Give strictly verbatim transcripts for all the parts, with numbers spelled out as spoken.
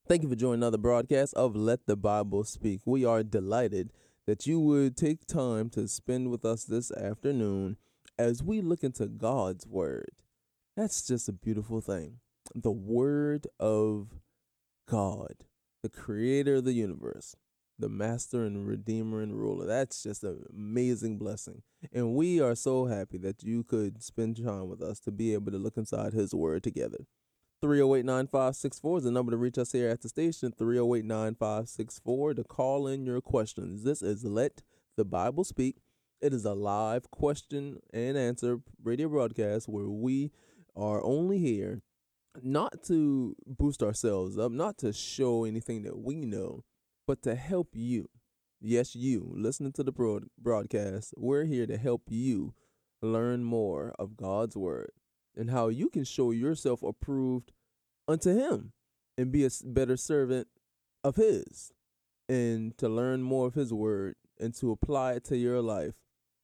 Thank you for joining another broadcast of Let the Bible Speak. We are delighted that you would take time to spend with us this afternoon as we look into God's Word. That's just a beautiful thing. The Word of God, the Creator of the universe, the Master and Redeemer and Ruler. That's just an amazing blessing. And we are so happy that you could spend time with us to be able to look inside His Word together. three oh eight, nine five six four is the number to reach us here at the station. three oh eight, nine five six four to call in your questions. This is Let the Bible Speak. It is a live question and answer radio broadcast where we are only here not to boost ourselves up, not to show anything that we know, but to help you. Yes, you listening to the broad- broadcast. We're here to help you learn more of God's Word and how you can show yourself approved unto Him and be a better servant of His, and to learn more of His Word and to apply it to your life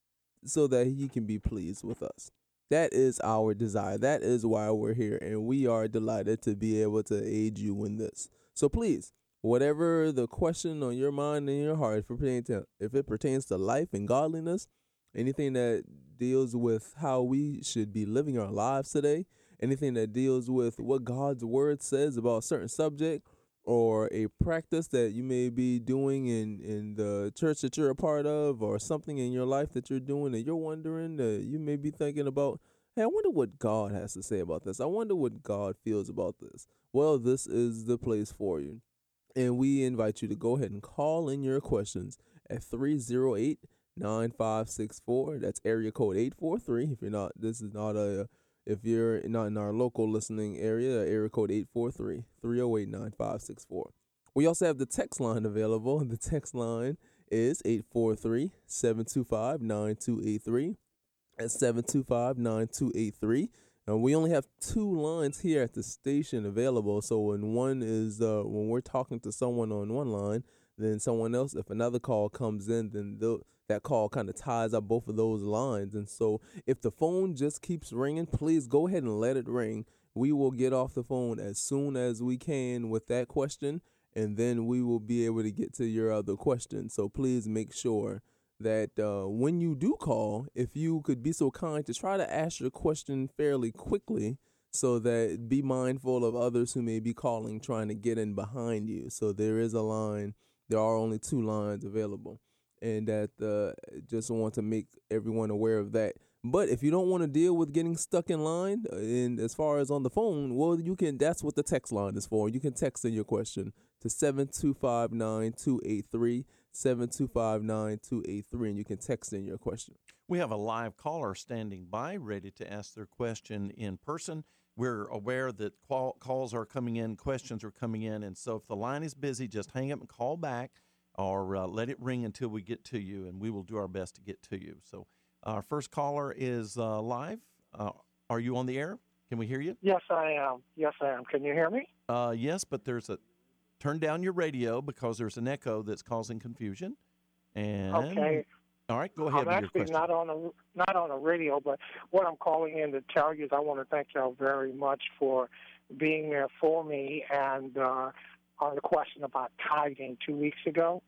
so that He can be pleased with us. That is our desire. That is why we're here, and we are delighted to be able to aid you in this. So please, whatever the question on your mind and your heart, if it pertains to, if it pertains to life and godliness, anything that deals with how we should be living our lives today, anything that deals with what God's Word says about a certain subject, or a practice that you may be doing in, in the church that you're a part of, or something in your life that you're doing and you're wondering, that you may be thinking about, hey, I wonder what God has to say about this. I wonder what God feels about this. Well, this is the place for you. And we invite you to go ahead and call in your questions at three oh eight, nine five six four. That's area code eight four three. If you're not, this is not a, if you're not in our local listening area, area code eight four three, three oh eight, nine five six four. We also have the text line available. The text line is eight four three, seven two five, nine two eight three. That's seven two five, nine two eight three. And we only have two lines here at the station available. So when one is, uh, when we're talking to someone on one line, then someone else, if another call comes in, then they'll- that call kind of ties up both of those lines. And so if the phone just keeps ringing, please go ahead and let it ring. We will get off the phone as soon as we can with that question, and then we will be able to get to your other question. So please make sure that uh, when you do call, if you could be so kind to try to ask your question fairly quickly, so that be mindful of others who may be calling trying to get in behind you. So there is a line. There are only two lines available, and that uh, just want to make everyone aware of that. But if you don't want to deal with getting stuck in line, uh, and as far as on the phone, well, you can. That's what the text line is for. You can text in your question to seven two five, nine two eight three, seven two five, nine two eight three, and you can text in your question. We have a live caller standing by, ready to ask their question in person. We're aware that call, calls are coming in, questions are coming in, and so if the line is busy, just hang up and call back, or uh, let it ring until we get to you, and we will do our best to get to you. So our first caller is uh, live. Uh, are you on the air? Can we hear you? Yes, I am. Yes, I am. Can you hear me? Uh, yes, but there's a turn down your radio because there's an echo that's causing confusion. And Okay. all right, go ahead I'm with your actually question. not on a not on a radio, but what I'm calling in to tell you is I want to thank y'all very much for being there for me and uh, on the question about tithing two weeks ago.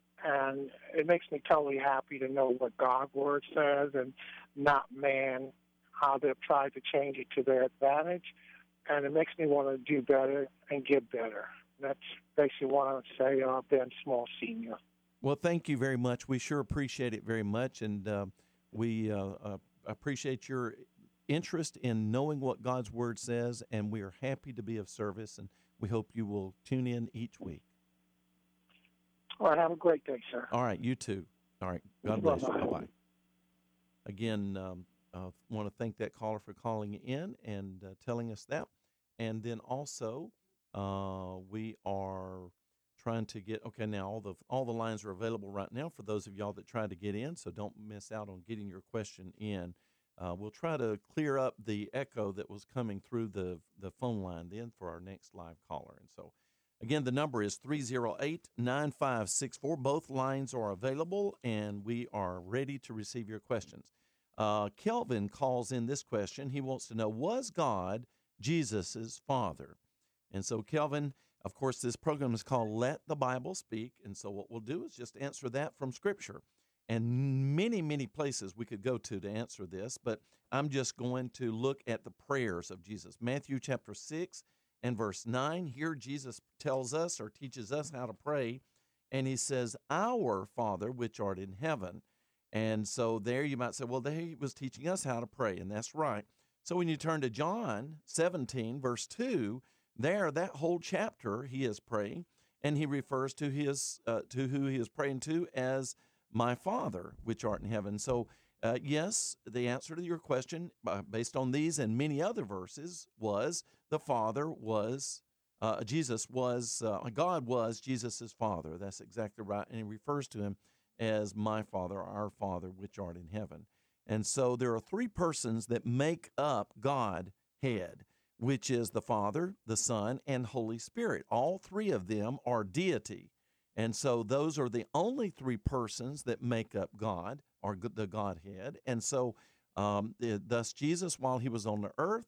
And it makes me totally happy to know what God's word says and not man, how they've tried to change it to their advantage. And it makes me want to do better and give better. That's basically what I would say, uh, Ben Small Senior. Well, thank you very much. We sure appreciate it very much, and uh, we uh, uh, appreciate your interest in knowing what God's Word says, and we are happy to be of service, and we hope you will tune in each week. All right, have a great day, sir. All right, you too. All right, God bless you. Bye-bye. Bye-bye. Again, um, uh, want to thank that caller for calling in and uh, telling us that. And then also, uh, we are trying to get, okay, now all the all the lines are available right now for those of y'all that try to get in, so don't miss out on getting your question in. Uh, we'll try to clear up the echo that was coming through the, the phone line then for our next live caller. And so, again, the number is three oh eight, nine five six four. Both lines are available, and we are ready to receive your questions. Uh, Kelvin calls in this question. He wants to know, was God Jesus' father? And so, Kelvin, Of course, this program is called Let the Bible Speak, and so what we'll do is just answer that from Scripture. And many, many places we could go to to answer this, but I'm just going to look at the prayers of Jesus. Matthew chapter six and verse nine, here Jesus tells us or teaches us how to pray, and he says, "Our Father, which art in heaven." And so there you might say, well, there he was teaching us how to pray, and that's right. So when you turn to John seventeen, verse two, there, that whole chapter, he is praying, and he refers to his uh, to who he is praying to as my Father, which art in heaven. So, uh, yes, the answer to your question, uh, based on these and many other verses, was the Father was, uh, Jesus was, uh, God was Jesus' Father. That's exactly right. And he refers to him as my Father, our Father, which art in heaven. And so there are three persons that make up Godhead, which is the Father, the Son, and Holy Spirit. All three of them are deity. And so those are the only three persons that make up God, or the Godhead. And so um, thus Jesus, while he was on the earth,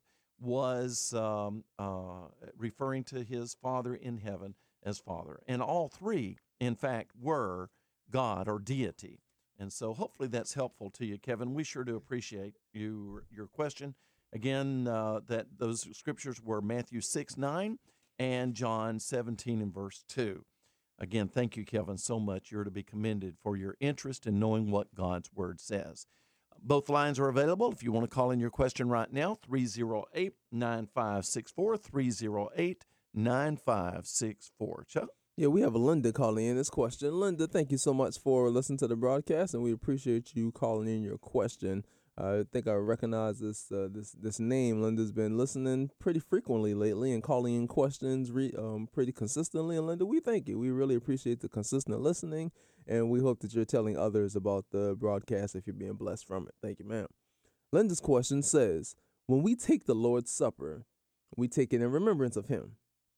was um, uh, referring to his Father in heaven as Father. And all three, in fact, were God or deity. And so hopefully that's helpful to you, Kevin. We sure do appreciate you, your question. Again, uh, that those scriptures were Matthew six, nine and John seventeen and verse two. Again, thank you, Kevin, so much. You're to be commended for your interest in knowing what God's Word says. Both lines are available. If you want to call in your question right now, three oh eight, nine five six four, three oh eight, nine five six four. Chuck? Yeah, we have Linda calling in this question. Linda, thank you so much for listening to the broadcast, and we appreciate you calling in your question. I think I recognize this uh, this this name. Linda's been listening pretty frequently lately and calling in questions re, um, pretty consistently. And Linda, we thank you. We really appreciate the consistent listening, and we hope that you're telling others about the broadcast if you're being blessed from it. Thank you, ma'am. Linda's question says, when we take the Lord's Supper, we take it in remembrance of him.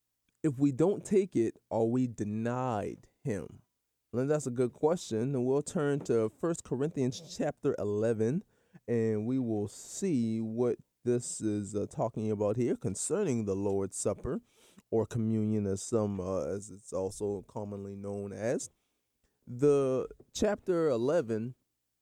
If we don't take it, are we denied him? Linda, that's a good question. And we'll turn to First Corinthians chapter eleven. And we will see what this is uh, talking about here concerning the Lord's Supper, or communion, as some uh, as it's also commonly known as. The chapter eleven,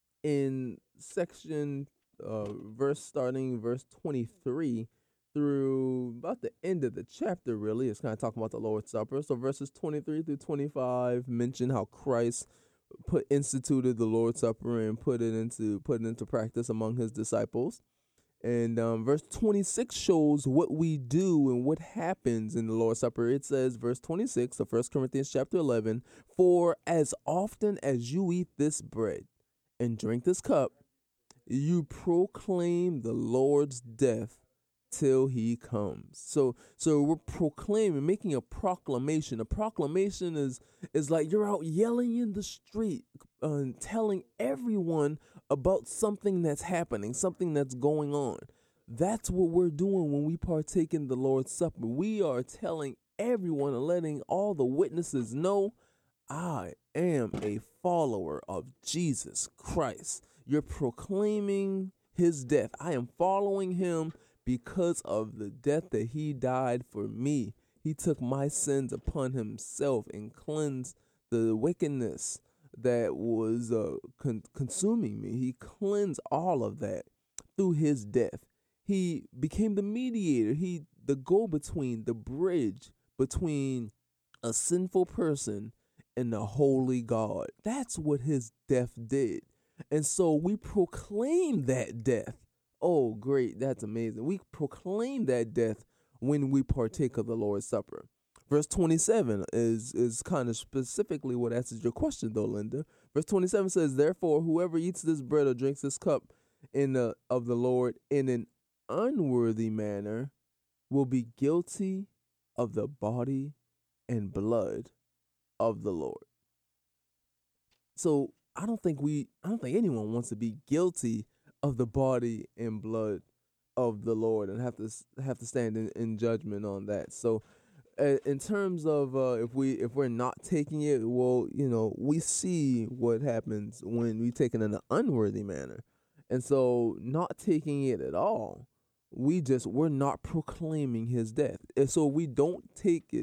in section uh, verse starting verse twenty-three through about the end of the chapter, really, it's kind of talking about the Lord's Supper. So verses twenty-three through twenty-five mention how Christ put instituted the Lord's Supper and put it into put it into practice among his disciples. And um, verse twenty-six shows what we do and what happens in the Lord's Supper. It says, verse twenty-six of First Corinthians chapter eleven, "For as often as you eat this bread and drink this cup, you proclaim the Lord's death till he comes." So so we're proclaiming, making a proclamation. A proclamation is is like you're out yelling in the street, uh, telling everyone about something that's happening, something that's going on. That's what we're doing when we partake in the Lord's Supper. We are telling everyone and letting all the witnesses know, I am a follower of Jesus Christ. You're proclaiming his death. I am following him because of the death that he died for me. He took my sins upon himself and cleansed the wickedness that was uh, con- consuming me. He cleansed all of that through his death. He became the mediator. He the go-between, the bridge between a sinful person and the holy God. That's what his death did. And so we proclaim that death. Oh, great. That's amazing. We proclaim that death when we partake of the Lord's Supper. Verse twenty-seven is, is kind of specifically what answers your question, though, Linda. Verse twenty-seven says, "Therefore, whoever eats this bread or drinks this cup in the, of the Lord in an unworthy manner will be guilty of the body and blood of the Lord." So I don't think we, I don't think anyone wants to be guilty of the body and blood of the Lord and have to have to stand in, in judgment on that. So, uh, in terms of uh, if we if we're not taking it, well, you know, we see what happens when we take it in an unworthy manner, and so not taking it at all, we just we're not proclaiming his death. And so we don't take it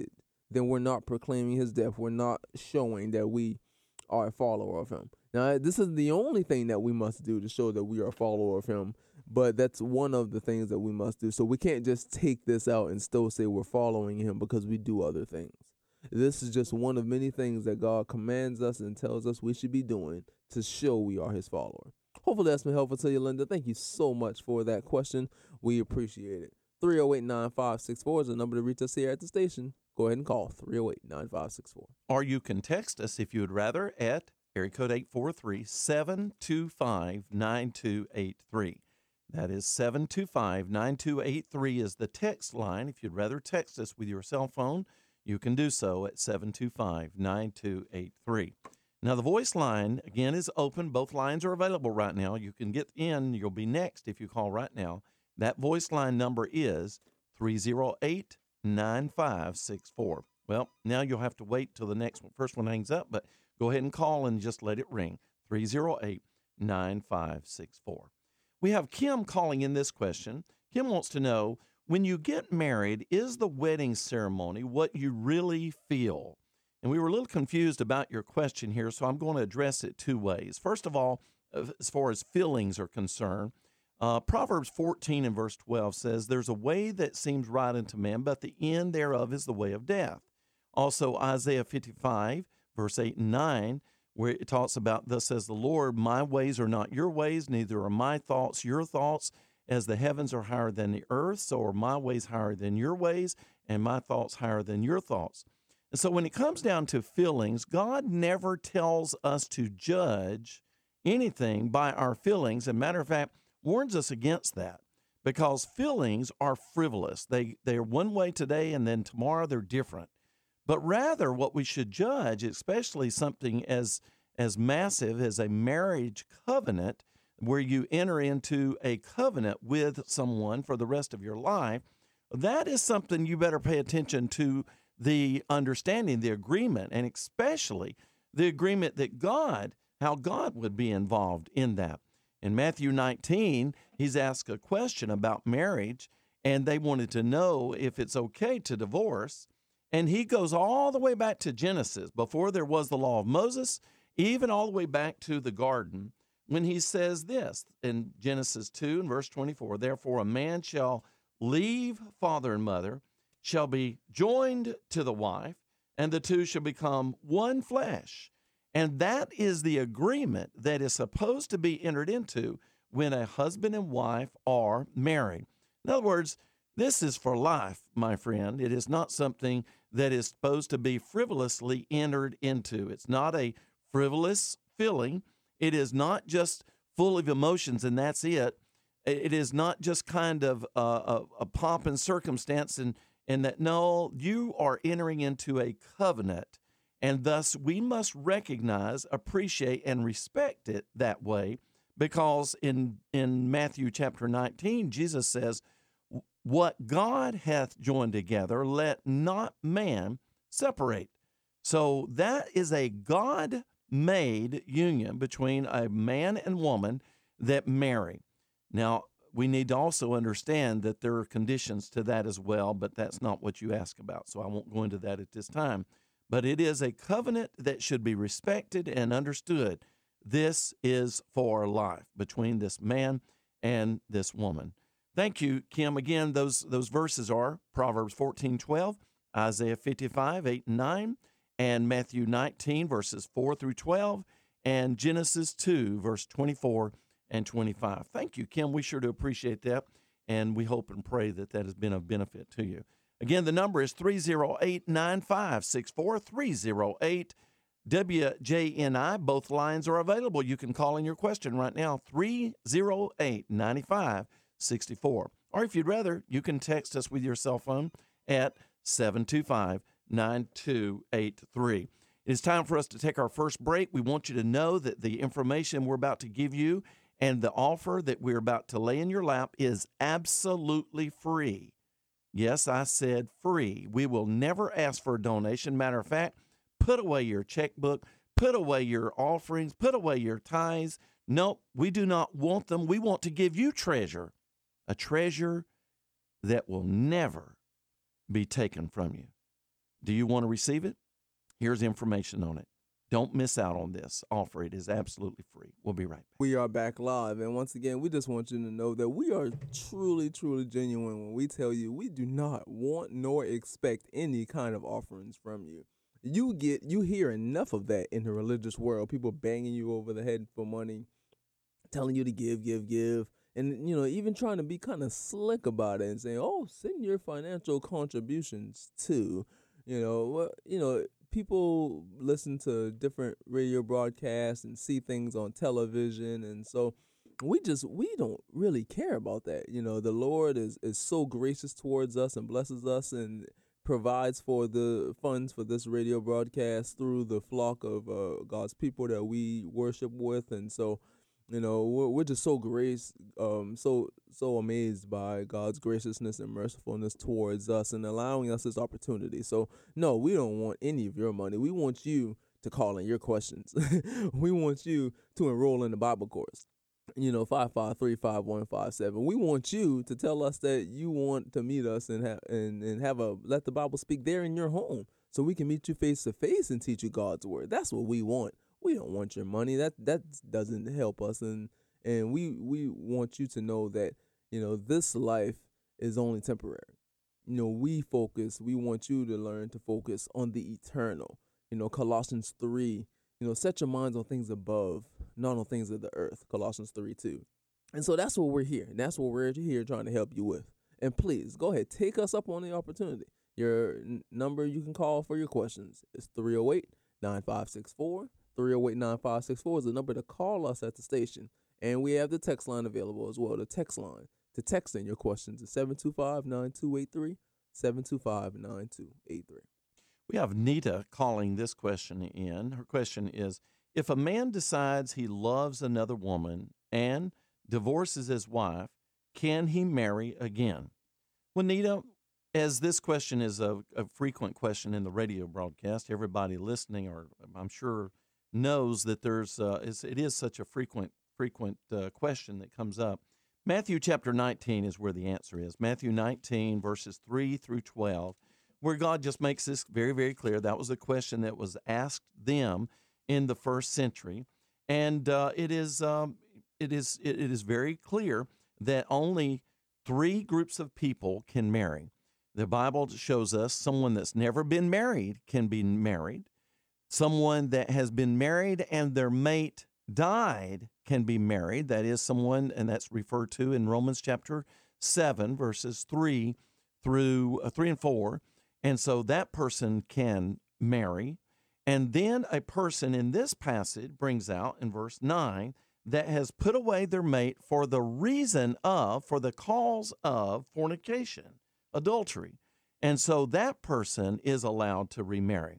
then we're not proclaiming his death. We're not showing that we are a follower of him. Now, this is the only thing that we must do to show that we are a follower of him, but that's one of the things that we must do. So we can't just take this out and still say we're following him because we do other things. This is just one of many things that God commands us and tells us we should be doing to show we are his follower. Hopefully that's been helpful to you, Linda. Thank you so much for that question. We appreciate it. three oh eight, nine five six four is the number to reach us here at the station. Go ahead and call three oh eight, nine five six four. Or you can text us if you would rather at area code eight four three, seven two five, nine two eight three. That is seven two five, nine two eight three is the text line. If you'd rather text us with your cell phone, you can do so at seven two five, nine two eight three. Now, the voice line, again, is open. Both lines are available right now. You can get in. You'll be next if you call right now. That voice line number is three oh eight, nine five six four. Well, now you'll have to wait till the next one. First one hangs up, but go ahead and call and just let it ring. three oh eight, nine five six four. We have Kim calling in this question. Kim wants to know, when you get married, is the wedding ceremony what you really feel? And we were a little confused about your question here, so I'm going to address it two ways. First of all, as far as feelings are concerned, uh, Proverbs fourteen and verse twelve says, there's a way that seems right unto man, but the end thereof is the way of death. Also, Isaiah fifty-five, verse eight and nine, where it talks about, thus says the Lord, my ways are not your ways, neither are my thoughts your thoughts. As the heavens are higher than the earth, so are my ways higher than your ways, and my thoughts higher than your thoughts. And so when it comes down to feelings, God never tells us to judge anything by our feelings. As a matter of fact, warns us against that, because feelings are frivolous. They, they're one way today, and then tomorrow they're different. But rather, what we should judge, especially something as, as massive as a marriage covenant, where you enter into a covenant with someone for the rest of your life, that is something you better pay attention to, the understanding, the agreement, and especially the agreement that God, how God would be involved in that. In Matthew nineteen, he's asked a question about marriage, and they wanted to know if it's okay to divorce. And he goes all the way back to Genesis, before there was the law of Moses, even all the way back to the garden, when he says this in Genesis two and verse twenty-four, therefore a man shall leave father and mother, shall be joined to the wife, and the two shall become one flesh. And that is the agreement that is supposed to be entered into when a husband and wife are married. In other words, this is for life, my friend. It is not something that is supposed to be frivolously entered into. It's not a frivolous feeling. It is not just full of emotions and that's it. It is not just kind of a, a, a pomp and circumstance, and, and that, no, you are entering into a covenant, and thus we must recognize, appreciate, and respect it that way, because in, in Matthew chapter nineteen, Jesus says, what God hath joined together, let not man separate. So that is a God-made union between a man and woman that marry. Now, we need to also understand that there are conditions to that as well, but that's not what you ask about, so I won't go into that at this time. But it is a covenant that should be respected and understood. This is for life between this man and this woman. Thank you, Kim. Again, those those verses are Proverbs fourteen twelve, Isaiah fifty-five eight and nine, and Matthew nineteen, verses four through twelve, and Genesis two, verse twenty-four and twenty-five. Thank you, Kim. We sure do appreciate that, and we hope and pray that that has been of benefit to you. Again, the number is three oh eight, nine five six four, three oh eight W J N I. Both lines are available. You can call in your question right now, three oh eight, nine five six four. Or if you'd rather, you can text us with your cell phone at seven two five, nine two eight three. It is time for us to take our first break. We want you to know that the information we're about to give you and the offer that we're about to lay in your lap is absolutely free. Yes, I said free. We will never ask for a donation. Matter of fact, put away your checkbook, put away your offerings, put away your tithes. No, we do not want them. We want to give you treasure, a treasure that will never be taken from you. Do you want to receive it? Here's information on it. Don't miss out on this offer. It is absolutely free. We'll be right back. We are back live, and once again, we just want you to know that we are truly, truly genuine when we tell you we do not want nor expect any kind of offerings from you. You get, you hear enough of that in the religious world, people banging you over the head for money, telling you to give, give, give, and, you know, even trying to be kind of slick about it and saying, oh, send your financial contributions too. You know, what, you know, people listen to different radio broadcasts and see things on television, and so we just we don't really care about that. You know, the Lord is is so gracious towards us and blesses us and provides for the funds for this radio broadcast through the flock of uh, God's people that we worship with, and so, you know, we're, we're just so grace, um, so so amazed by God's graciousness and mercifulness towards us and allowing us this opportunity. So, no, we don't want any of your money. We want you to call in your questions. We want you to enroll in the Bible course. You know, five five three, five one five seven. We want you to tell us that you want to meet us and have and, and have a Let the Bible Speak there in your home, so we can meet you face to face and teach you God's word. That's what we want. We don't want your money. That that doesn't help us, and and we we want you to know that, you know, this life is only temporary. You know, we focus. We want you to learn to focus on the eternal. You know, Colossians three. You know, set your minds on things above, not on things of the earth. Colossians three two. And so that's what we're here. And that's what we're here trying to help you with. And please go ahead, take us up on the opportunity. Your n- number you can call for your questions is three oh eight, nine five six four. three oh eight, nine five six four is the number to call us at the station. And we have the text line available as well. The text line to text in your questions is seven two five, nine two eight three, seven two five, nine two eight three. We have Nita calling this question in. Her question is, if a man decides he loves another woman and divorces his wife, can he marry again? Well, Nita, as this question is a, a frequent question in the radio broadcast, everybody listening, or I'm sure, knows that there's uh, is, it is such a frequent frequent uh, question that comes up. Matthew chapter nineteen is where the answer is. Matthew nineteen, verses three through twelve, where God just makes this very, very clear. That was a question that was asked them in the first century, and uh, it is um, it is it, it is very clear that only three groups of people can marry. The Bible shows us someone that's never been married can be married. Someone that has been married and their mate died can be married. That is someone, and that's referred to in Romans chapter seven, verses three through uh, three and four. And so that person can marry. And then a person in this passage brings out in verse nine that has put away their mate for the reason of, for the cause of fornication, adultery. And so that person is allowed to remarry.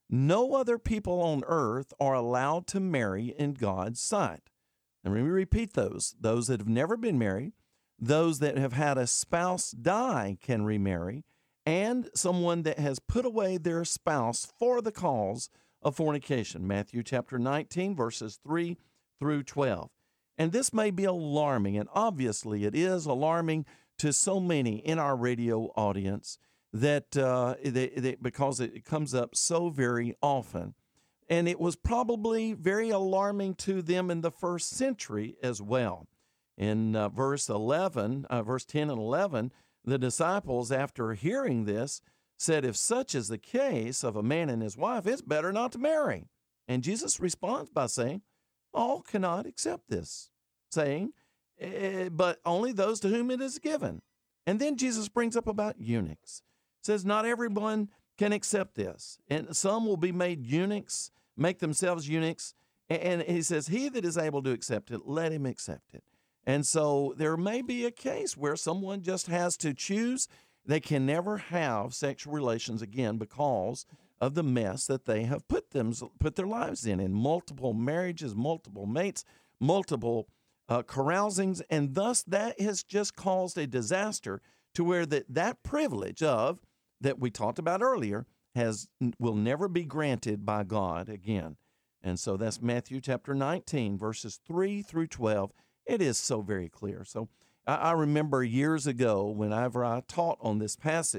No other people on earth are allowed to marry in God's sight. And let me repeat those. Those that have never been married, those that have had a spouse die can remarry, and someone that has put away their spouse for the cause of fornication. Matthew chapter nineteen, verses three through twelve. And this may be alarming, and obviously it is alarming to so many in our radio audience that uh, they, they, because it comes up so very often. And it was probably very alarming to them in the first century as well. In uh, verse eleven, uh, verse ten and eleven, the disciples, after hearing this, said, if such is the case of a man and his wife, it's better not to marry. And Jesus responds by saying, all cannot accept this, saying, eh, but only those to whom it is given. And then Jesus brings up about eunuchs. Says not everyone can accept this. And some will be made eunuchs, make themselves eunuchs. And he says, he that is able to accept it, let him accept it. And so there may be a case where someone just has to choose. They can never have sexual relations again because of the mess that they have put them put their lives in, in multiple marriages, multiple mates, multiple uh, carousings, and thus that has just caused a disaster to where that, that privilege of that we talked about earlier has will never be granted by God again. And so that's Matthew chapter nineteen, verses three through twelve. It is so very clear. So I, I remember years ago, whenever I taught on this passage,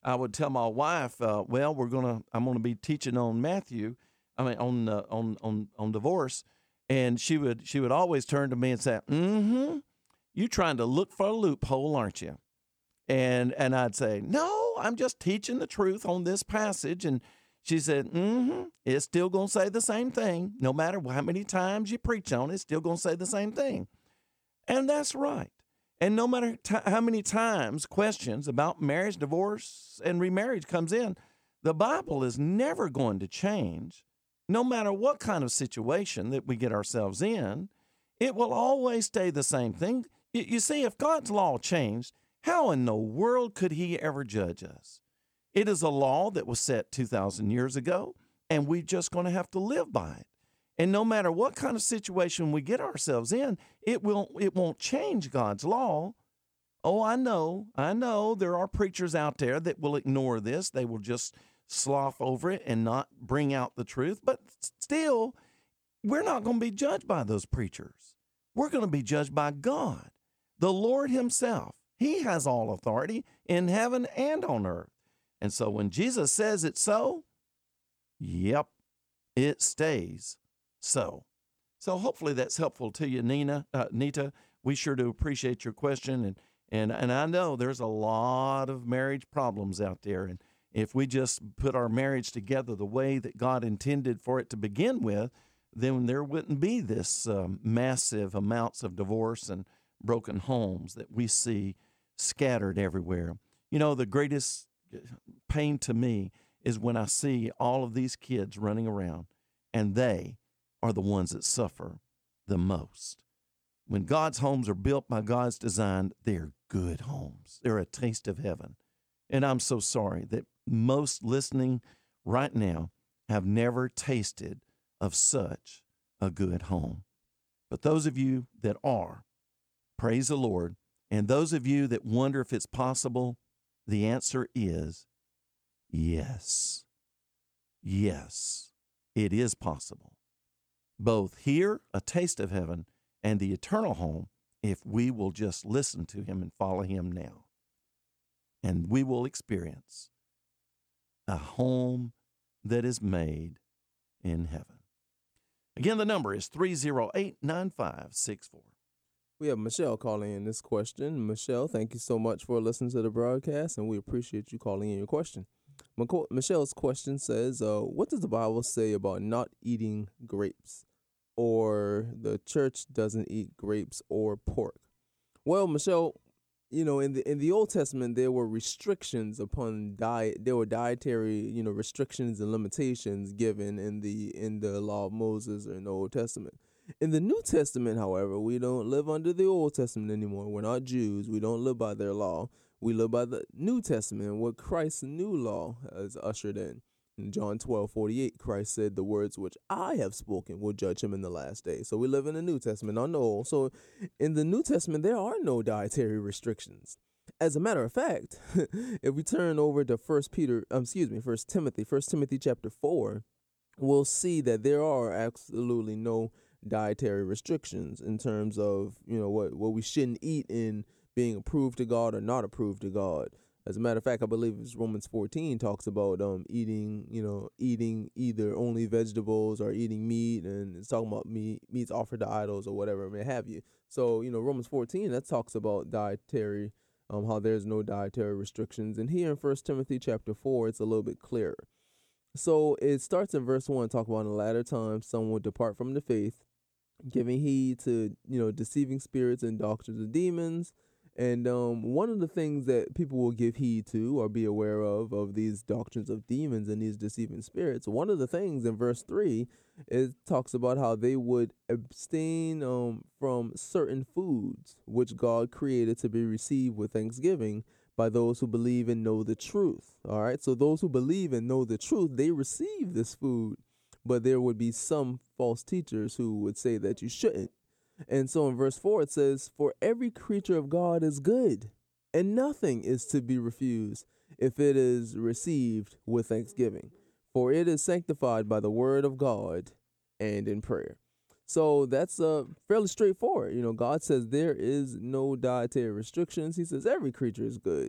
I would tell my wife, uh, well, we're gonna, I'm gonna be teaching on Matthew, I mean on uh, on on on divorce, and she would she would always turn to me and say, "Mm-hmm, you trying to look for a loophole, aren't you?" And and I'd say, "No, I'm just teaching the truth on this passage." And she said, "Mm-hmm, it's still gonna say the same thing, no matter how many times you preach on it. It's still gonna say the same thing." And that's right. And no matter t- how many times questions about marriage, divorce, and remarriage comes in, the Bible is never going to change. No matter what kind of situation that we get ourselves in, it will always stay the same thing. You, you see, if God's law changed, how in the world could he ever judge us? It is a law that was set two thousand years ago, and we're just going to have to live by it. And no matter what kind of situation we get ourselves in, it will it won't change God's law. Oh, I know, I know there are preachers out there that will ignore this. They will just slough over it and not bring out the truth. But still, we're not going to be judged by those preachers. We're going to be judged by God, the Lord himself. He has all authority in heaven and on earth. And so when Jesus says it's so, yep, it stays so. So hopefully that's helpful to you, Nina, uh, Nita. We sure do appreciate your question. And, and, and I know there's a lot of marriage problems out there. And if we just put our marriage together the way that God intended for it to begin with, then there wouldn't be this um, massive amounts of divorce and broken homes that we see scattered everywhere. You know, the greatest pain to me is when I see all of these kids running around, and they are the ones that suffer the most. When God's homes are built by God's design, they're good homes. They're a taste of heaven. And I'm so sorry that most listening right now have never tasted of such a good home. But those of you that are, praise the Lord. And those of you that wonder if it's possible, the answer is yes. Yes, it is possible. Both here, a taste of heaven, and the eternal home, if we will just listen to him and follow him now. And we will experience a home that is made in heaven. Again, the number is three oh eight, nine five six four. We have Michelle calling in this question. Michelle, thank you so much for listening to the broadcast, and we appreciate you calling in your question. Michelle's question says, uh, what does the Bible say about not eating grapes, or the church doesn't eat grapes or pork? Well, Michelle, you know, in the in the Old Testament, there were restrictions upon diet. There were dietary, you know, restrictions and limitations given in the in the law of Moses or in the Old Testament. In the New Testament, however, we don't live under the Old Testament anymore. We're not Jews. We don't live by their law. We live by the New Testament, what Christ's new law has ushered in. In John twelve forty-eight, Christ said, the words which I have spoken will judge him in the last day. So we live in the New Testament, not the Old. So in the New Testament, there are no dietary restrictions. As a matter of fact, if we turn over to First Peter, um, excuse me, First Timothy, First Timothy chapter four, we'll see that there are absolutely no dietary restrictions in terms of, you know, what, what we shouldn't eat in being approved to God or not approved to God. As a matter of fact, I believe it's Romans fourteen talks about um eating, you know, eating either only vegetables or eating meat, and it's talking about meat, meats offered to idols or whatever it may have you. So, you know, Romans fourteen, that talks about dietary, um, how there's no dietary restrictions. And here in First Timothy chapter four, it's a little bit clearer. So it starts in verse one, talking about in the latter times, some will depart from the faith, giving heed to, you know, deceiving spirits and doctrines of demons. And um, one of the things that people will give heed to or be aware of, of these doctrines of demons and these deceiving spirits, one of the things in verse three, it talks about how they would abstain um, from certain foods, which God created to be received with thanksgiving by those who believe and know the truth. All right. So those who believe and know the truth, they receive this food. But there would be some false teachers who would say that you shouldn't. And so in verse four, it says, for every creature of God is good, and nothing is to be refused if it is received with thanksgiving, for it is sanctified by the word of God and in prayer. So that's uh, fairly straightforward. You know, God says there is no dietary restrictions. He says every creature is good.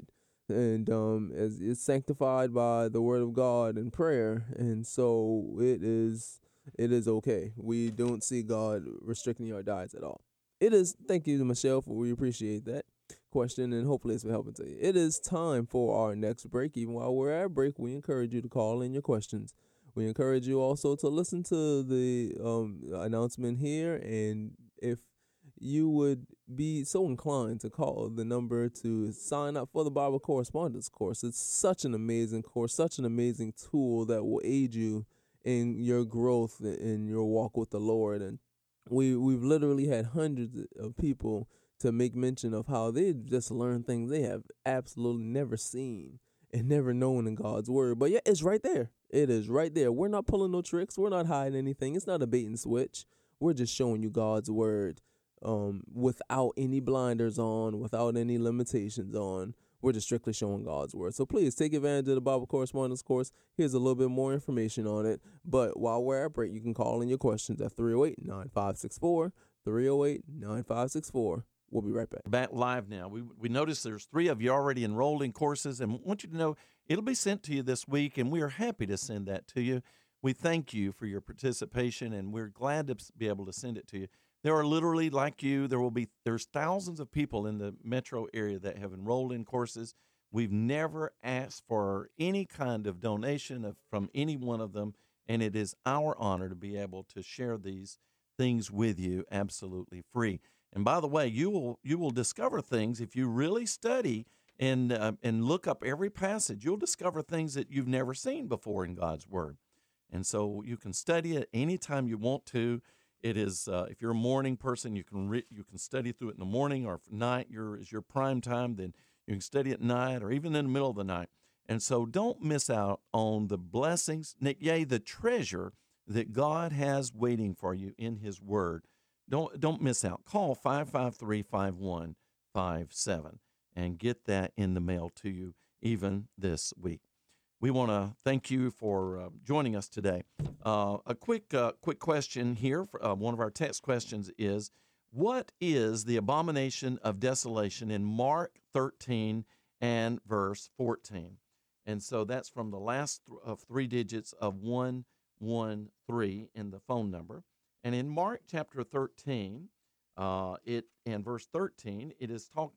and um, as it's sanctified by the word of God and prayer, and so it is it is okay. We don't see God restricting our diets at all. It is. Thank you to Michelle for we appreciate that question, and hopefully it's been helping to you. It is time for our next break. Even while we're at break, we encourage you to call in your questions. We encourage you also to listen to the um, announcement here, and if you would be so inclined to call the number to sign up for the Bible Correspondence course. It's such an amazing course, such an amazing tool that will aid you in your growth in your walk with the Lord. And we we've literally had hundreds of people to make mention of how they just learned things they have absolutely never seen and never known in God's word. But yeah, it's right there. It is right there. We're not pulling no tricks. We're not hiding anything. It's not a bait and switch. We're just showing you God's word um, without any blinders on, without any limitations on. We're just strictly showing God's word. So please take advantage of the Bible Correspondence course. Here's a little bit more information on it. But while we're at break, you can call in your questions at three oh eight, nine five six four, three oh eight, nine five six four. We'll be right back. Back live now. We we noticed there's three of you already enrolled in courses, and want you to know it'll be sent to you this week, and we are happy to send that to you. We thank you for your participation, and we're glad to be able to send it to you. There are literally, like you, there will be there's thousands of people in the metro area that have enrolled in courses. We've never asked for any kind of donation of, from any one of them, and it is our honor to be able to share these things with you absolutely free. And by the way, you will you will discover things if you really study and uh, and look up every passage. You'll discover things that you've never seen before in God's Word. And so you can study it anytime you want to. It is uh, if you're a morning person, you can re- you can study through it in the morning, or if night your is your prime time, then you can study at night or even in the middle of the night. And so don't miss out on the blessings, yea, the treasure that God has waiting for you in His Word. Don't don't miss out. Call five five three, five one five seven and get that in the mail to you even this week. We want to thank you for uh, joining us today. Uh, a quick uh, quick question here. For, uh, one of our text questions is, what is the abomination of desolation in Mark thirteen and verse fourteen? And so that's from the last th- of three digits of one one three in the phone number. And in Mark chapter thirteen, uh, it and verse thirteen, it is talk,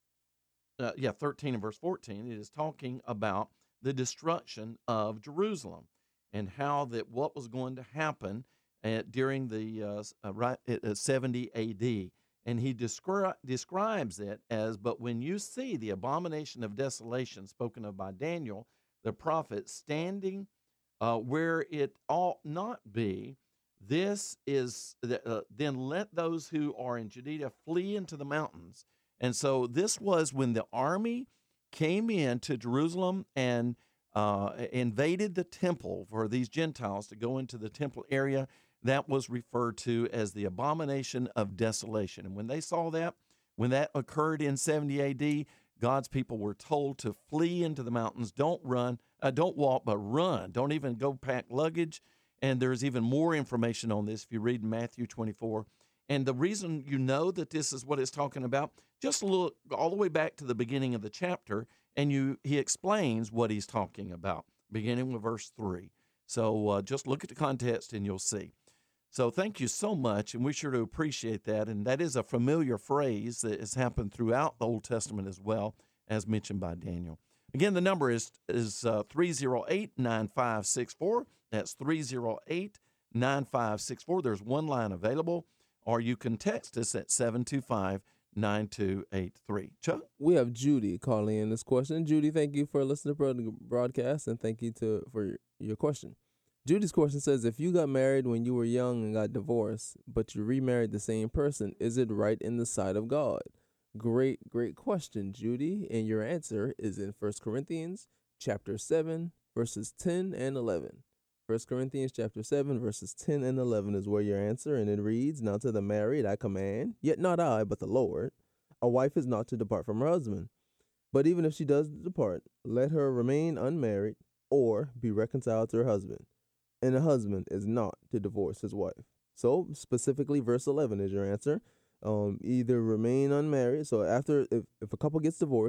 uh, yeah, thirteen and verse fourteen. It is talking about the destruction of Jerusalem and how that what was going to happen at, during the uh, uh, right, uh, seventy A D. And he descri- describes it as, but when you see the abomination of desolation spoken of by Daniel, the prophet, standing uh, where it ought not be, this is, uh, then let those who are in Judea flee into the mountains. And so this was when the army came into Jerusalem and uh, invaded the temple for these Gentiles to go into the temple area. That was referred to as the abomination of desolation. And when they saw that, when that occurred in seventy A D, God's people were told to flee into the mountains. Don't run, uh, don't walk, but run. Don't even go pack luggage. And there's even more information on this if you read Matthew twenty-four. And the reason you know that this is what it's talking about, just look all the way back to the beginning of the chapter, and you he explains what he's talking about, beginning with verse three. So uh, just look at the context and you'll see. So thank you so much, and we sure do appreciate that. And that is a familiar phrase that has happened throughout the Old Testament as well, as mentioned by Daniel. Again, the number is is uh, three oh eight, nine five six four. That's three oh eight, nine five six four. There's one line available, or you can text us at seven two five, nine two eight three. Chuck? We have Judy calling in this question. Judy, thank you for listening to the broadcast, and thank you to for your, your question. Judy's question says, if you got married when you were young and got divorced, but you remarried the same person, is it right in the sight of God? Great, great question, Judy. And your answer is in First Corinthians chapter seven, verses ten and eleven. First Corinthians chapter seven, verses ten and eleven is where your answer, and it reads, now to the married I command, yet not I, but the Lord, a wife is not to depart from her husband. But even if she does depart, let her remain unmarried or be reconciled to her husband. And a husband is not to divorce his wife. So specifically, verse eleven is your answer. Um, either remain unmarried. So after, if, if a couple gets divorced,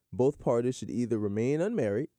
both parties should either remain unmarried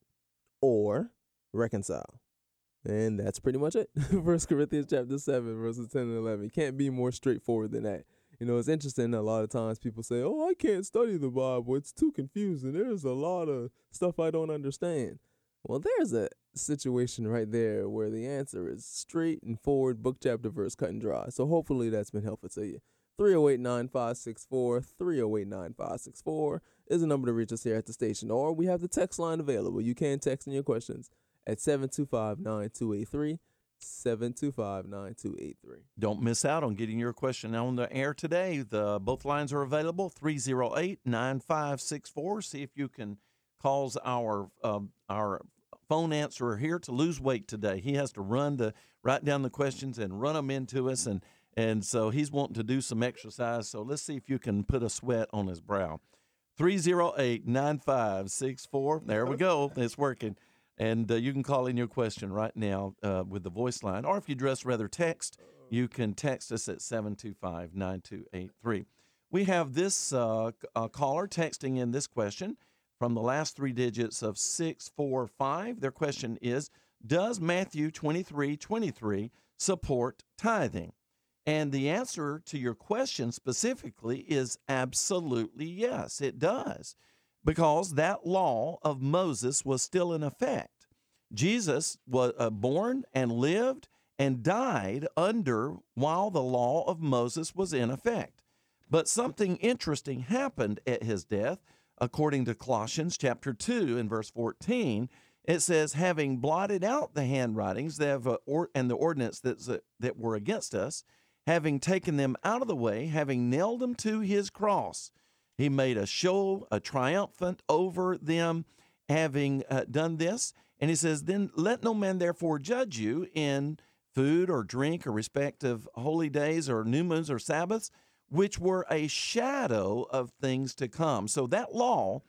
or reconcile. And that's pretty much it. First Corinthians chapter seven, verses ten and eleven. Can't be more straightforward than that. You know, it's interesting. A lot of times people say, oh, I can't study the Bible. It's too confusing. There's a lot of stuff I don't understand. Well, there's a situation right there where the answer is straight and forward, book, chapter, verse, cut and dry. So hopefully that's been helpful to you. three oh eight, nine five six four, three oh eight, nine five six four is a number to reach us here at the station. Or we have the text line available. You can text in your questions at seven two five, nine two eight three, seven two five, nine two eight three. Don't miss out on getting your question on the air today. The both lines are available, three oh eight, nine five six four. See if you can cause our uh, our phone answerer here to lose weight today. He has to run to write down the questions and run them into us, and and so he's wanting to do some exercise. So let's see if you can put a sweat on his brow. three oh eight, nine five six four. There we go. It's working. And uh, you can call in your question right now uh, with the voice line. Or if you dress rather text, you can text us at seven two five, nine two eight three. We have this uh, uh, caller texting in this question from the last three digits of six four five. Their question is, does Matthew twenty-three twenty-three support tithing? And the answer to your question specifically is absolutely yes, it does. Because that law of Moses was still in effect. Jesus was uh, born and lived and died under while the law of Moses was in effect. But something interesting happened at his death. According to Colossians chapter two and verse fourteen, it says, having blotted out the handwritings that have, uh, or, and the ordinance that's, uh, that were against us, having taken them out of the way, having nailed them to his cross, he made a show, a triumphant over them, having uh, done this. And he says, then let no man therefore judge you in food or drink or respect of holy days or new moons or Sabbaths, which were a shadow of things to come. So that law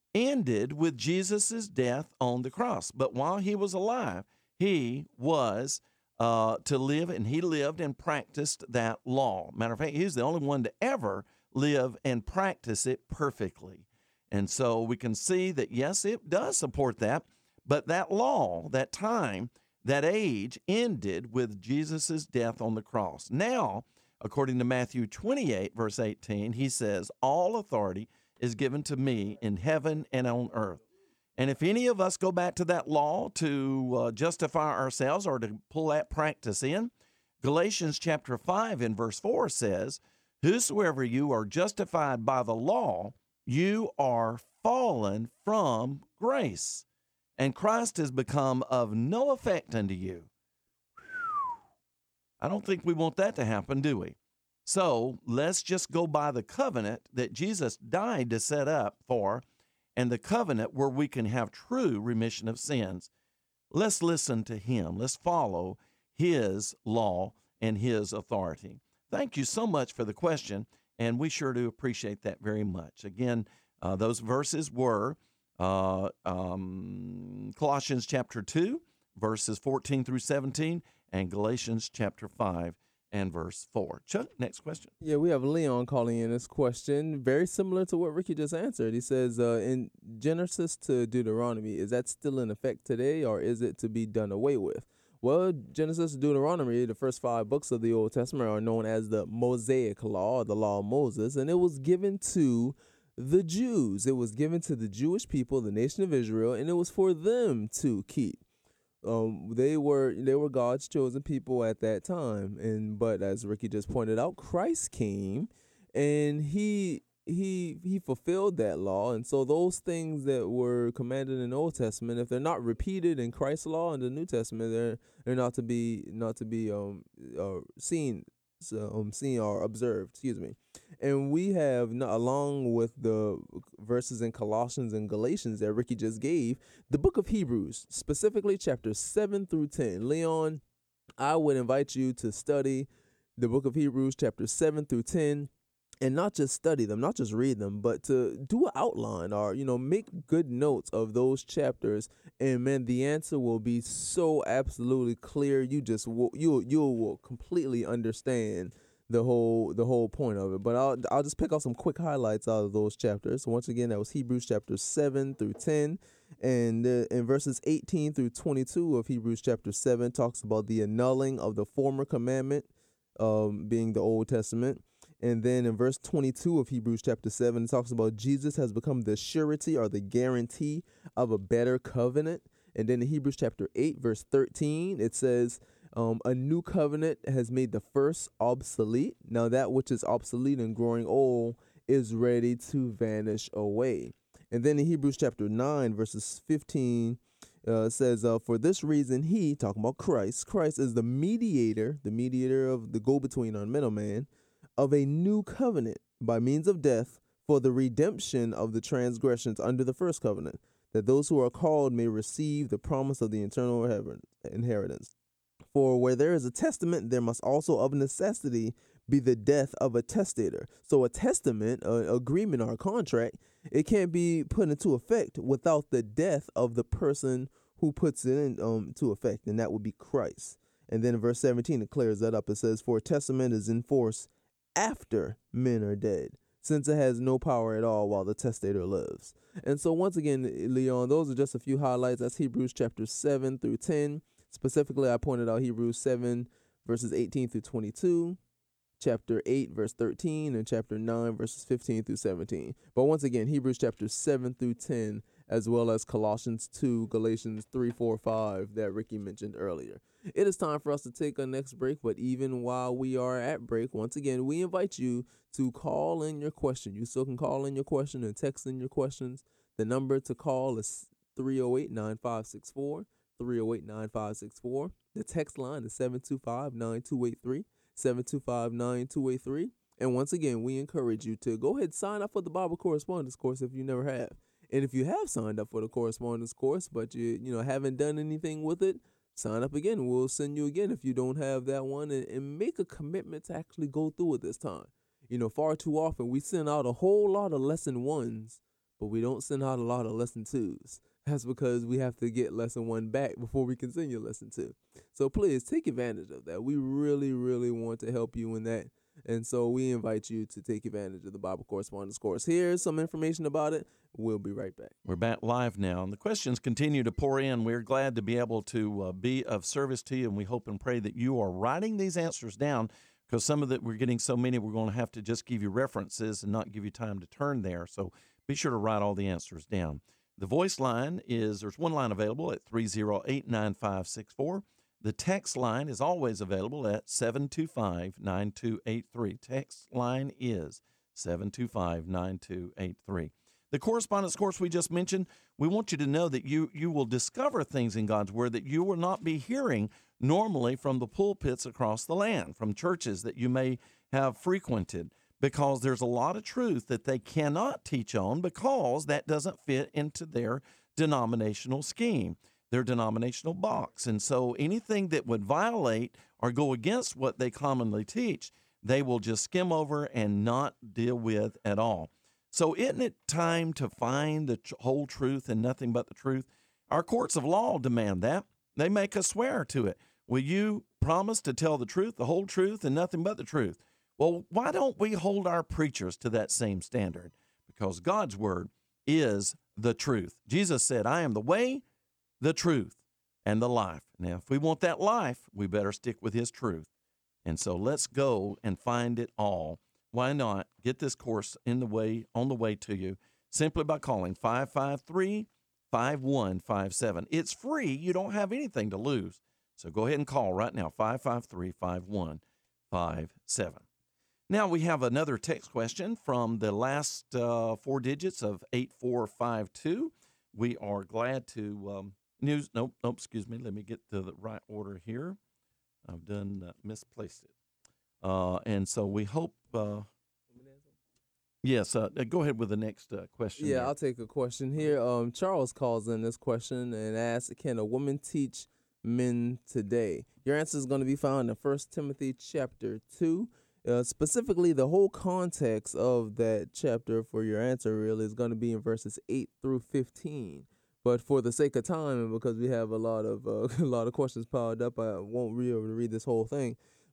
ended with Jesus' death on the cross. But while he was alive, he was uh, to live, and he lived and practiced that law. Matter of fact, he was the only one to ever live and practice it perfectly. And so we can see that, yes, it does support that, but that law, that time, that age ended with Jesus' death on the cross. Now, according to Matthew twenty-eight, verse eighteen, he says, all authority is given to me in heaven and on earth. And if any of us go back to that law to uh, justify ourselves or to pull that practice in, Galatians chapter five and verse four says, whosoever you are justified by the law, you are fallen from grace, and Christ has become of no effect unto you. I don't think we want that to happen, do we? So let's just go by the covenant that Jesus died to set up for, and the covenant where we can have true remission of sins. Let's listen to him. Let's follow his law and his authority. Thank you so much for the question, and we sure do appreciate that very much. Again, uh, those verses were uh, um, Colossians chapter two, verses fourteen through seventeen, and Galatians chapter five and verse four. Chuck, next question. Yeah, we have Leon calling in this question, very similar to what Ricky just answered. He says, uh, in Genesis to Deuteronomy, is that still in effect today, or is it to be done away with? Well, Genesis and Deuteronomy, the first five books of the Old Testament, are known as the Mosaic Law, the Law of Moses, and it was given to the Jews. It was given to the Jewish people, the nation of Israel, and it was for them to keep. Um, they were they were God's chosen people at that time, and but as Ricky just pointed out, Christ came, and he he he fulfilled that law, and so those things that were commanded in the Old Testament, if they're not repeated in Christ's law in the New Testament, they're they're not to be not to be um uh, seen so, um seen or observed. Excuse me. And we have, along with the verses in Colossians and Galatians that Ricky just gave, the book of Hebrews, specifically chapters seven through ten. Leon, I would invite you to study the book of Hebrews, chapters seven through ten, and not just study them, not just read them, but to do an outline or, you know, make good notes of those chapters. And man, the answer will be so absolutely clear. You just will, you you will completely understand the whole the whole point of it. But I'll I'll just pick out some quick highlights out of those chapters. Once again, that was Hebrews chapter seven through ten, and uh, in verses eighteen through twenty-two of Hebrews chapter seven talks about the annulling of the former commandment, um, being the Old Testament. And then in verse twenty-two of Hebrews chapter seven, it talks about Jesus has become the surety or the guarantee of a better covenant. And then in Hebrews chapter eight, verse thirteen, it says, Um, a new covenant has made the first obsolete. Now that which is obsolete and growing old is ready to vanish away. And then in Hebrews chapter nine, verses fifteen, uh, says, uh, for this reason, he, talking about Christ, Christ is the mediator, the mediator of the go-between or middleman, of a new covenant by means of death for the redemption of the transgressions under the first covenant, that those who are called may receive the promise of the eternal inheritance. For where there is a testament, there must also of necessity be the death of a testator. So a testament, an agreement, or a contract, it can't be put into effect without the death of the person who puts it in, um, to effect, and that would be Christ. And then in verse seventeen, it clears that up. It says, for a testament is in force after men are dead, since it has no power at all while the testator lives. And so once again, Leon, those are just a few highlights. That's Hebrews chapter seven through ten. Specifically, I pointed out Hebrews seven, verses eighteen through twenty-two, chapter eight, verse thirteen, and chapter nine, verses fifteen through seventeen. But once again, Hebrews chapter seven through ten, as well as Colossians two, Galatians three, four, five that Ricky mentioned earlier. It is time for us to take our next break, but even while we are at break, once again, we invite you to call in your question. You still can call in your question and text in your questions. The number to call is three oh eight, nine five six four. three oh eight, nine five six four. The text line is seven two five, nine two eight three, seven two five, nine two eight three. And once again, we encourage you to go ahead and sign up for the Bible Correspondence Course if you never have. And if you have signed up for the Correspondence Course, but you you know haven't done anything with it, sign up again. We'll send you again if you don't have that one, and, and make a commitment to actually go through it this time. You know, far too often we send out a whole lot of lesson ones, but we don't send out a lot of lesson twos. That's because we have to get lesson one back before we continue lesson two. So please take advantage of that. We really, really want to help you in that. And so we invite you to take advantage of the Bible Correspondence Course. Here's some information about it. We'll be right back. We're back live now, and the questions continue to pour in. We're glad to be able to uh, be of service to you, and we hope and pray that you are writing these answers down, because some of that we're getting so many, we're going to have to just give you references and not give you time to turn there. So be sure to write all the answers down. The voice line is, there's one line available at three oh eight, nine five six four. The text line is always available at seven two five, nine two eight three. Text line is seven two five, nine two eight three. The correspondence course we just mentioned, we want you to know that you, you will discover things in God's Word that you will not be hearing normally from the pulpits across the land, from churches that you may have frequented, because there's a lot of truth that they cannot teach on because that doesn't fit into their denominational scheme, their denominational box. And so anything that would violate or go against what they commonly teach, they will just skim over and not deal with at all. So isn't it time to find the whole truth and nothing but the truth? Our courts of law demand that. They make us swear to it. Will you promise to tell the truth, the whole truth, and nothing but the truth? Well, why don't we hold our preachers to that same standard? Because God's Word is the truth. Jesus said, I am the way, the truth, and the life. Now, if we want that life, we better stick with His truth. And so let's go and find it all. Why not get this course in the way, on the way to you, simply by calling five five three, five one five seven. It's free. You don't have anything to lose. So go ahead and call right now, five five three, five one five seven. Now we have another text question from the last uh, four digits of eight four five two. We are glad to um, news. Nope, nope. Excuse me. Let me get to the right order here. I've done uh, misplaced it, uh, and so we hope. Uh, yes. Uh, go ahead with the next uh, question. Yeah, there. I'll take a question here. Um, Charles calls in this question and asks, "Can a woman teach men today?" Your answer is going to be found in First Timothy chapter two. Uh, specifically, the whole context of that chapter for your answer really is going to be in verses eight through fifteen. But for the sake of time, and because we have a lot of uh, a lot of questions piled up, I won't be able to read this whole thing.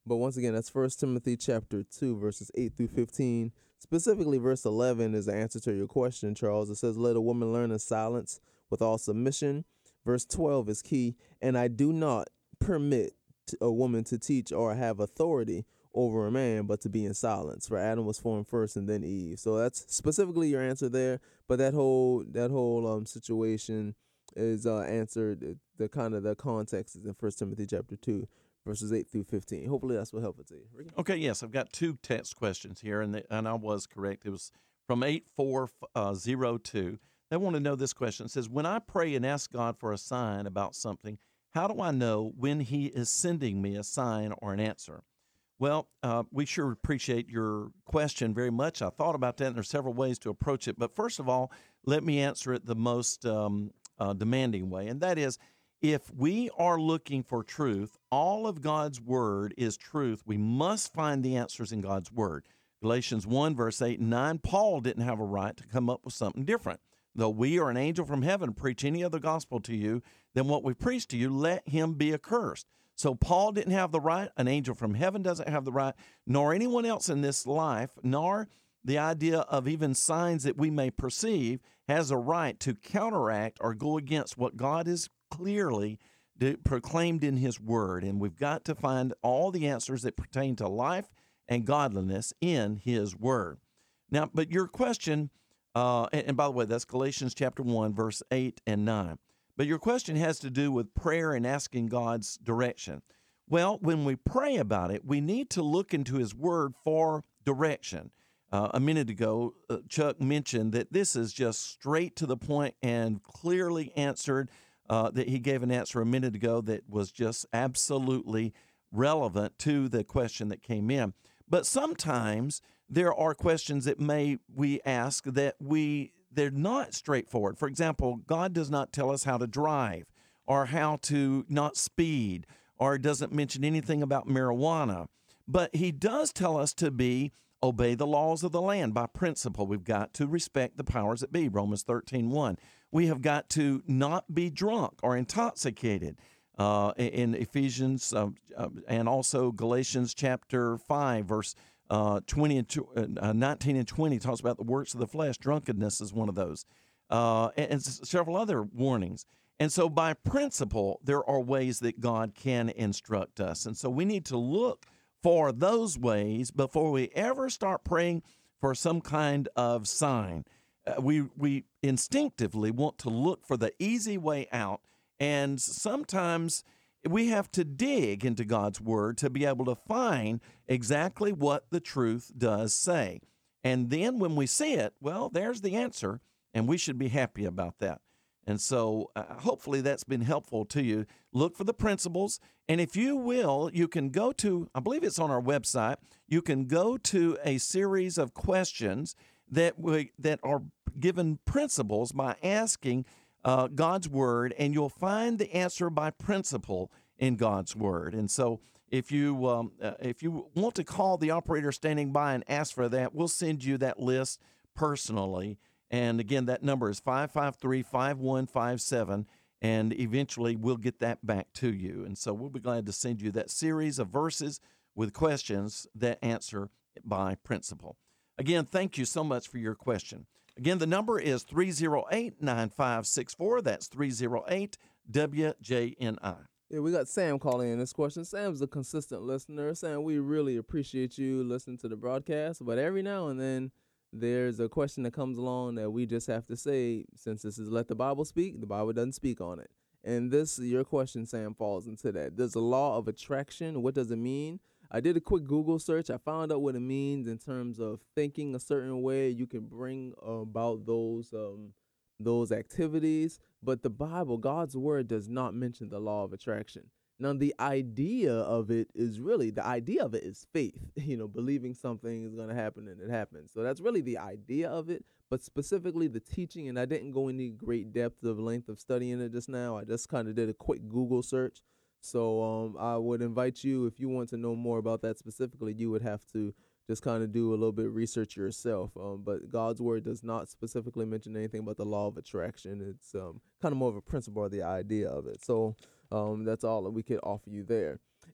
But once again, that's First Timothy chapter two, verses eight through fifteen. Specifically, verse eleven is the answer to your question, Charles. It says, let a woman learn in silence with all submission. Verse twelve is key. And I do not permit a woman to teach or have authority over a man, but to be in silence. For Adam was formed first and then Eve. So that's specifically your answer there. But that whole that whole um situation is uh, answered. The, the kind of the context is in First Timothy chapter two, verses eight through fifteen. Hopefully that's what helped it to you. Ricky? Okay, yes, I've got two text questions here, and the, and I was correct. It was from eight four zero two. They want to know this question. It says, when I pray and ask God for a sign about something, how do I know when He is sending me a sign or an answer? Well, uh, we sure appreciate your question very much. I thought about that, and there's several ways to approach it. But first of all, let me answer it the most um, uh, demanding way, and that is, if we are looking for truth, all of God's Word is truth. We must find the answers in God's Word. Galatians one, verse eight and nine, Paul didn't have a right to come up with something different. Though we or an angel from heaven preach any other gospel to you than what we preach to you, let him be accursed. So Paul didn't have the right, an angel from heaven doesn't have the right, nor anyone else in this life, nor the idea of even signs that we may perceive has a right to counteract or go against what God has clearly de- proclaimed in His Word. And we've got to find all the answers that pertain to life and godliness in His Word. Now, but your question, uh, and, and by the way, that's Galatians chapter one, verse eight and nine. But your question has to do with prayer and asking God's direction. Well, when we pray about it, we need to look into His Word for direction. Uh, a minute ago, uh, Chuck mentioned that this is just straight to the point and clearly answered, uh, that he gave an answer a minute ago that was just absolutely relevant to the question that came in. But sometimes there are questions that may we ask that we they're not straightforward. For example, God does not tell us how to drive or how to not speed, or doesn't mention anything about marijuana. But He does tell us to be obey the laws of the land by principle. We've got to respect the powers that be, Romans thirteen one. We have got to not be drunk or intoxicated uh, in Ephesians uh, uh, and also Galatians chapter five, verse Uh, twenty and uh, nineteen and twenty talks about the works of the flesh. Drunkenness is one of those, uh, and, and several other warnings. And so, by principle, there are ways that God can instruct us, and so we need to look for those ways before we ever start praying for some kind of sign. Uh, we we instinctively want to look for the easy way out, and sometimes we have to dig into God's Word to be able to find exactly what the truth does say. And then when we see it, well, there's the answer, and we should be happy about that. And so uh, hopefully that's been helpful to you. Look for the principles, and if you will, you can go to, I believe it's on our website, you can go to a series of questions that we, that are given principles by asking Uh, God's Word, and you'll find the answer by principle in God's Word. And so if you um, uh, if you want to call the operator standing by and ask for that, we'll send you that list personally. And again, that number is five five three, five one five seven, and eventually we'll get that back to you. And so we'll be glad to send you that series of verses with questions that answer by principle. Again, thank you so much for your question. Again, the number is three oh eight, nine five six four. That's three oh eight W J N I. Yeah, we got Sam calling in this question. Sam's a consistent listener. Sam, we really appreciate you listening to the broadcast, but every now and then there's a question that comes along that we just have to say, since this is Let the Bible Speak, the Bible doesn't speak on it. And this, your question, Sam, falls into that. There's a law of attraction. What does it mean? I did a quick Google search. I found out what it means in terms of thinking a certain way. You can bring about those um, those activities. But the Bible, God's Word, does not mention the law of attraction. Now, the idea of it is really, the idea of it is faith, you know, believing something is going to happen and it happens. So that's really the idea of it. But specifically the teaching, and I didn't go into great depth of length of studying it just now. I just kind of did a quick Google search. So um, I would invite you, if you want to know more about that specifically, you would have to just kind of do a little bit of research yourself. Um, but God's Word does not specifically mention anything about the law of attraction. It's um, kind of more of a principle or the idea of it. So um, that's all that we could offer you there.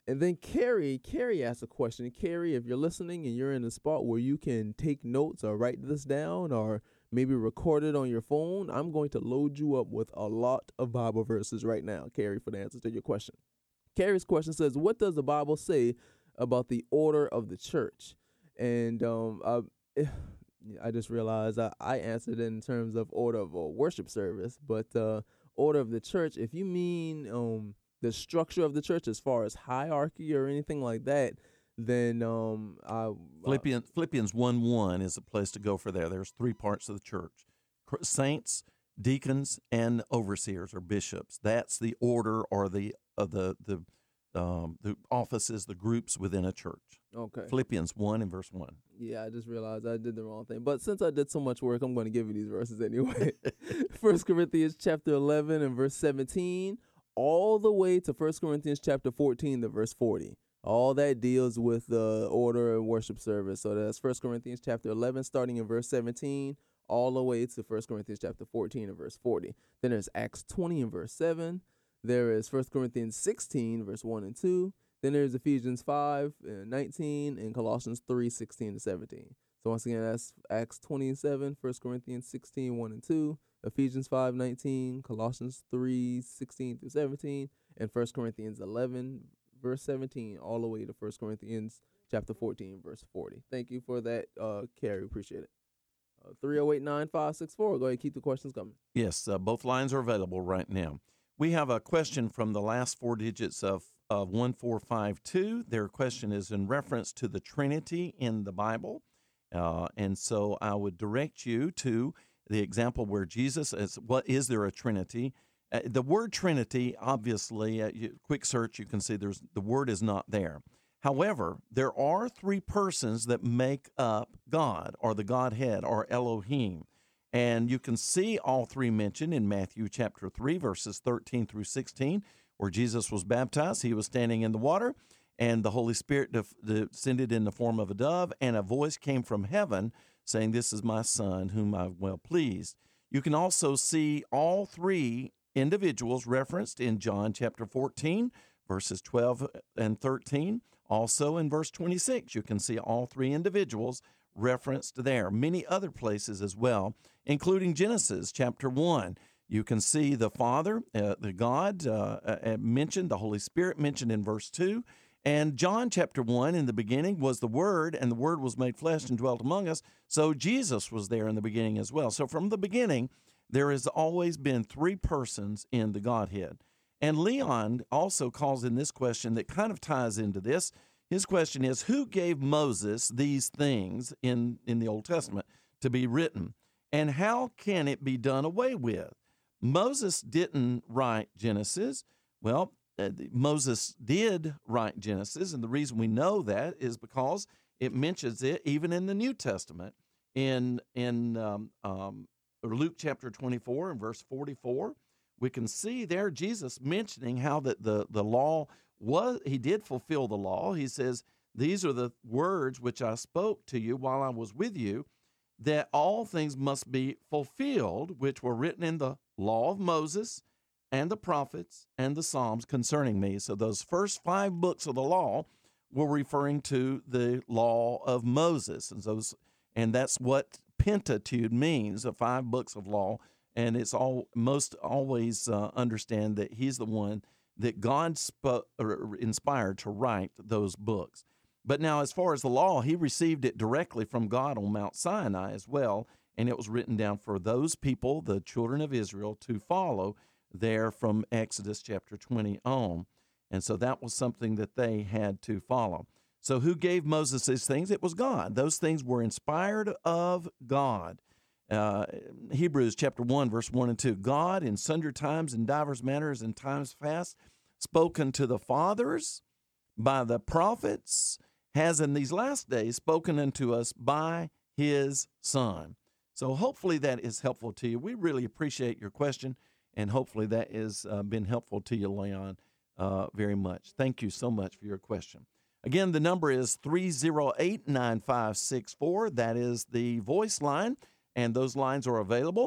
And then Carrie, Carrie asked a question. Carrie, if you're listening and you're in a spot where you can take notes or write this down or maybe record it on your phone, I'm going to load you up with a lot of Bible verses right now, Carrie, for the answer to your question. Carrie's question says, what does the Bible say about the order of the church? And um, I, I just realized I, I answered in terms of order of a worship service, but uh, order of the church, if you mean um, the structure of the church as far as hierarchy or anything like that, then um, I, Philippians, Philippians one one is a place to go for there. There's three parts of the church: saints, deacons, and overseers or bishops. That's the order or the uh, the the um, the offices, the groups within a church. Okay. Philippians one and verse one. Yeah, I just realized I did the wrong thing. But since I did so much work, I'm going to give you these verses anyway. First Corinthians chapter eleven and verse seventeen, all the way to First Corinthians chapter fourteen to verse forty. All that deals with the order and worship service. So that's First Corinthians chapter eleven, starting in verse seventeen, all the way to First Corinthians chapter fourteen and verse forty. Then there's Acts twenty and verse seven. There is First Corinthians sixteen, verse one and two. Then there's Ephesians five and nineteen and Colossians three, sixteen to seventeen. So once again, that's Acts twenty-seven, First Corinthians sixteen, one and two, Ephesians five, nineteen, Colossians three, sixteen through seventeen, and First Corinthians eleven, verse seventeen, all the way to First Corinthians chapter fourteen, verse forty. Thank you for that, uh, Carrie. Appreciate it. Uh, three oh eight, nine five six four. Go ahead, keep the questions coming. Yes, uh, both lines are available right now. We have a question from the last four digits of, of one four five two. Their question is in reference to the Trinity in the Bible. Uh, and so I would direct you to the example where Jesus is, what is there a Trinity? Uh, the word Trinity, obviously, uh, you, quick search, you can see there's the word is not there. However, there are three persons that make up God, or the Godhead, or Elohim. And you can see all three mentioned in Matthew chapter three, verses thirteen through sixteen, where Jesus was baptized. He was standing in the water, and the Holy Spirit descended in the form of a dove, and a voice came from heaven saying, "This is my Son, whom I am well pleased." You can also see all three individuals referenced in John chapter fourteen, verses twelve and thirteen. Also in verse twenty-six, you can see all three individuals referenced there. Many other places as well, including Genesis chapter one. You can see the Father, uh, the God uh, uh, mentioned, the Holy Spirit mentioned in verse two. And John chapter one, in the beginning was the Word, and the Word was made flesh and dwelt among us. So Jesus was there in the beginning as well. So from the beginning, there has always been three persons in the Godhead. And Leon also calls in this question that kind of ties into this. His question is, who gave Moses these things in, in the Old Testament to be written? And how can it be done away with? Moses didn't write Genesis. Well, uh, Moses did write Genesis, and the reason we know that is because it mentions it even in the New Testament. In, in um, um, Luke chapter twenty-four and verse forty-four, we can see there Jesus mentioning how that the, the law was, he did fulfill the law. He says, "These are the words which I spoke to you while I was with you, that all things must be fulfilled, which were written in the law of Moses and the prophets and the Psalms concerning me." So those first five books of the law were referring to the law of Moses. And, those, and that's what Pentateuch means, the five books of law. And it's all most always uh, understand that he's the one that God sp- inspired to write those books. But now, as far as the law, he received it directly from God on Mount Sinai as well, and it was written down for those people, the children of Israel, to follow there from Exodus chapter twenty on. And so that was something that they had to follow. So who gave Moses these things? It was God. Those things were inspired of God. Uh, Hebrews chapter one, verse one and two, God in sundry times in divers manners and times past spoken to the fathers by the prophets, has in these last days spoken unto us by his Son. So hopefully that is helpful to you. We really appreciate your question, and hopefully that has uh, been helpful to you, Leon, uh, very much. Thank you so much for your question. Again, the number is three oh eight, nine five six four. That is the voice line, and those lines are available.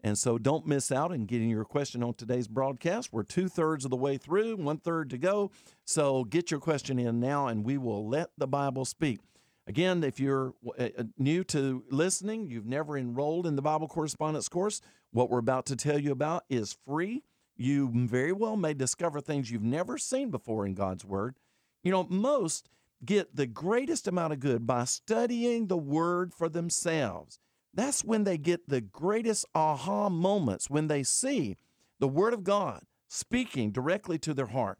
And so don't miss out on getting your question on today's broadcast. We're two-thirds of the way through, one-third to go. So get your question in now, and we will let the Bible speak. Again, if you're new to listening, you've never enrolled in the Bible Correspondence Course, what we're about to tell you about is free. You very well may discover things you've never seen before in God's Word. You know, most get the greatest amount of good by studying the Word for themselves. That's when they get the greatest aha moments, when they see the Word of God speaking directly to their heart.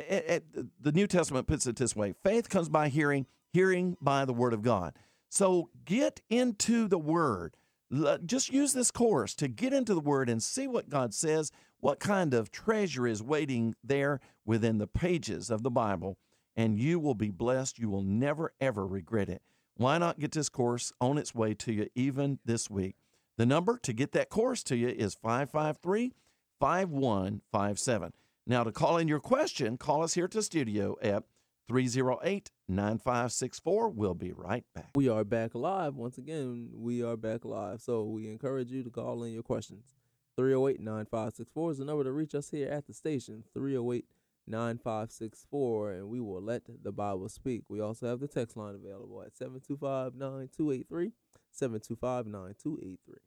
The New Testament puts it this way: faith comes by hearing, hearing by the Word of God. So get into the Word. Just use this course to get into the Word and see what God says, what kind of treasure is waiting there within the pages of the Bible, and you will be blessed. You will never, ever regret it. Why not get this course on its way to you even this week? The number to get that course to you is five five three, five one five seven. Now, to call in your question, call us here to studio at three oh eight, nine five six four. We'll be right back. We are back live. Once again, we are back live. So we encourage you to call in your questions. three oh eight, nine five six four is the number to reach us here at the station, three oh eight, nine five six four, and we will let the Bible speak. We also have the text line available at seven two five, nine two eight three, seven two five, nine two eight three.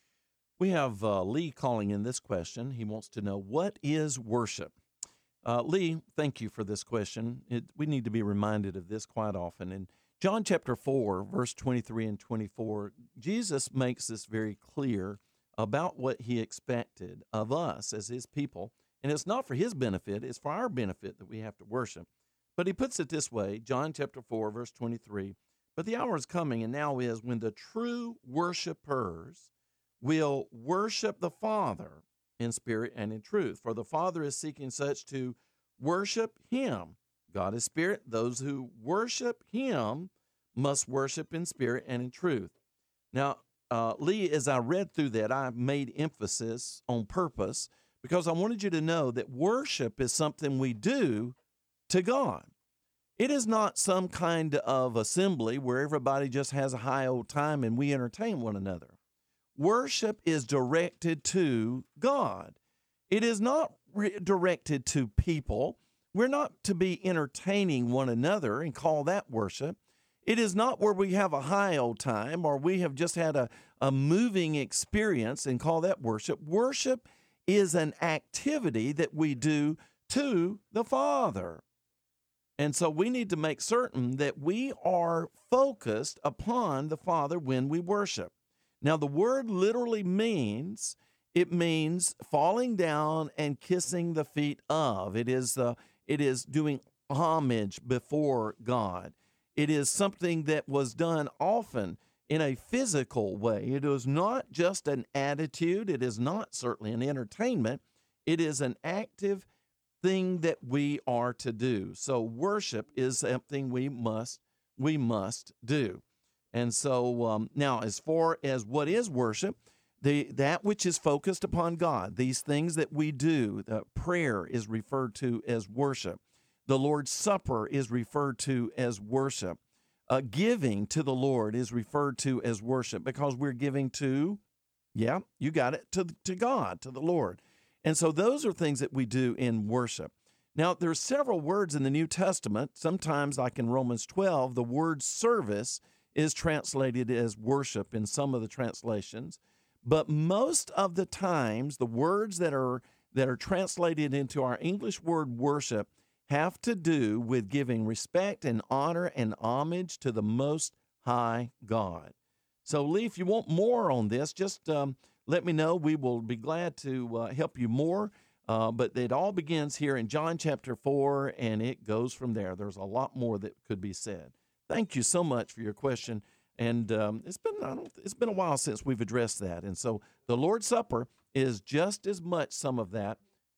We have uh, Lee calling in this question. He wants to know, what is worship? Uh, Lee, thank you for this question. It, we need to be reminded of this quite often. In John chapter four, verse twenty-three and twenty-four, Jesus makes this very clear about what he expected of us as his people. And it's not for his benefit, it's for our benefit that we have to worship. But he puts it this way, John chapter four, verse twenty-three, but the hour is coming, and now is, when the true worshipers will worship the Father in spirit and in truth. For the Father is seeking such to worship him. God is spirit. Those who worship him must worship in spirit and in truth. Now, uh, Lee, as I read through that, I made emphasis on purpose, because I wanted you to know that worship is something we do to God. It is not some kind of assembly where everybody just has a high old time and we entertain one another. Worship is directed to God. It is not re- directed to people. We're not to be entertaining one another and call that worship. It is not where we have a high old time or we have just had a, a moving experience and call that worship. Worship is an activity that we do to the Father. And so we need to make certain that we are focused upon the Father when we worship. Now, the word literally means, it means falling down and kissing the feet of. It is, uh, it is doing homage before God. It is something that was done often in a physical way. It is not just an attitude. It is not certainly an entertainment. It is an active thing that we are to do. So worship is something we must we must do. And so um, now, as far as what is worship, the that which is focused upon God, these things that we do, the prayer is referred to as worship. The Lord's Supper is referred to as worship. Uh, giving to the Lord is referred to as worship, because we're giving to, yeah, you got it, to, to God, to the Lord. And so those are things that we do in worship. Now, there's several words in the New Testament. Sometimes, like in Romans twelve, the word service is translated as worship in some of the translations. But most of the times, the words that are that are translated into our English word worship have to do with giving respect and honor and homage to the Most High God. So, Lee, if you want more on this, just um, let me know. We will be glad to uh, help you more. Uh, but it all begins here in John chapter four, and it goes from there. There's a lot more that could be said. Thank you so much for your question. And um, it's been I don't, it's been a while since we've addressed that. And so the Lord's Supper is just as much some of that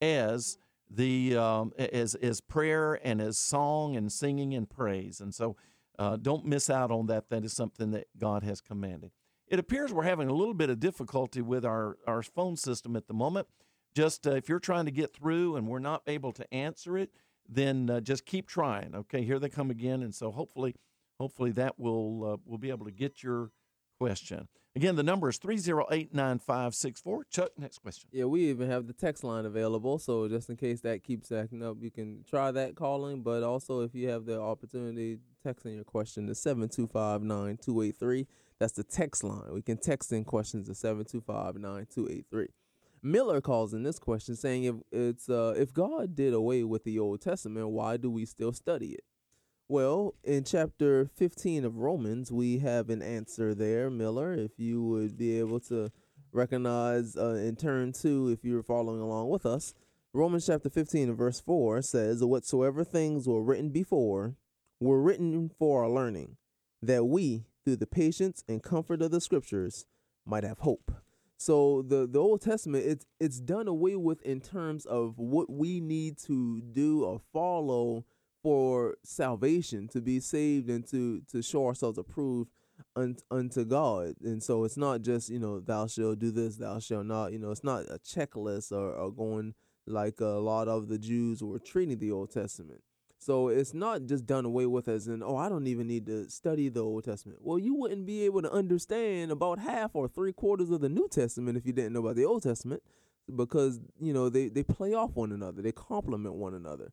as the um, as as prayer and as song and singing and praise. And so uh, don't miss out on that. That is something that God has commanded. It appears we're having a little bit of difficulty with our, our phone system at the moment. Just uh, if you're trying to get through and we're not able to answer it, then uh, just keep trying. Okay, here they come again. And so hopefully, hopefully that will uh, will be able to get your question. Again, the number is three oh eight, nine five six four. Chuck, next question. Yeah, we even have the text line available, so just in case that keeps acting up, you can try that calling. But also, if you have the opportunity, texting your question to seven two five, nine two eight three. That's the text line. We can text in questions to seven two five, nine two eight three. Miller calls in this question saying, if it's uh, if God did away with the Old Testament, why do we still study it? Well, in chapter fifteen of Romans, we have an answer there, Miller, if you would be able to recognize uh, in turn two, if you're following along with us. Romans chapter fifteen and verse four says, whatsoever things were written before were written for our learning, that we, through the patience and comfort of the scriptures, might have hope. So the, the Old Testament, it's, it's done away with in terms of what we need to do or follow for salvation, to be saved and to, to show ourselves approved un, unto God. And so it's not just, you know, thou shalt do this, thou shalt not, you know, it's not a checklist or, or going like a lot of the Jews were treating the Old Testament. So it's not just done away with as in, oh, I don't even need to study the Old Testament. Well, you wouldn't be able to understand about half or three quarters of the New Testament if you didn't know about the Old Testament, because, you know, they, they play off one another. They complement one another.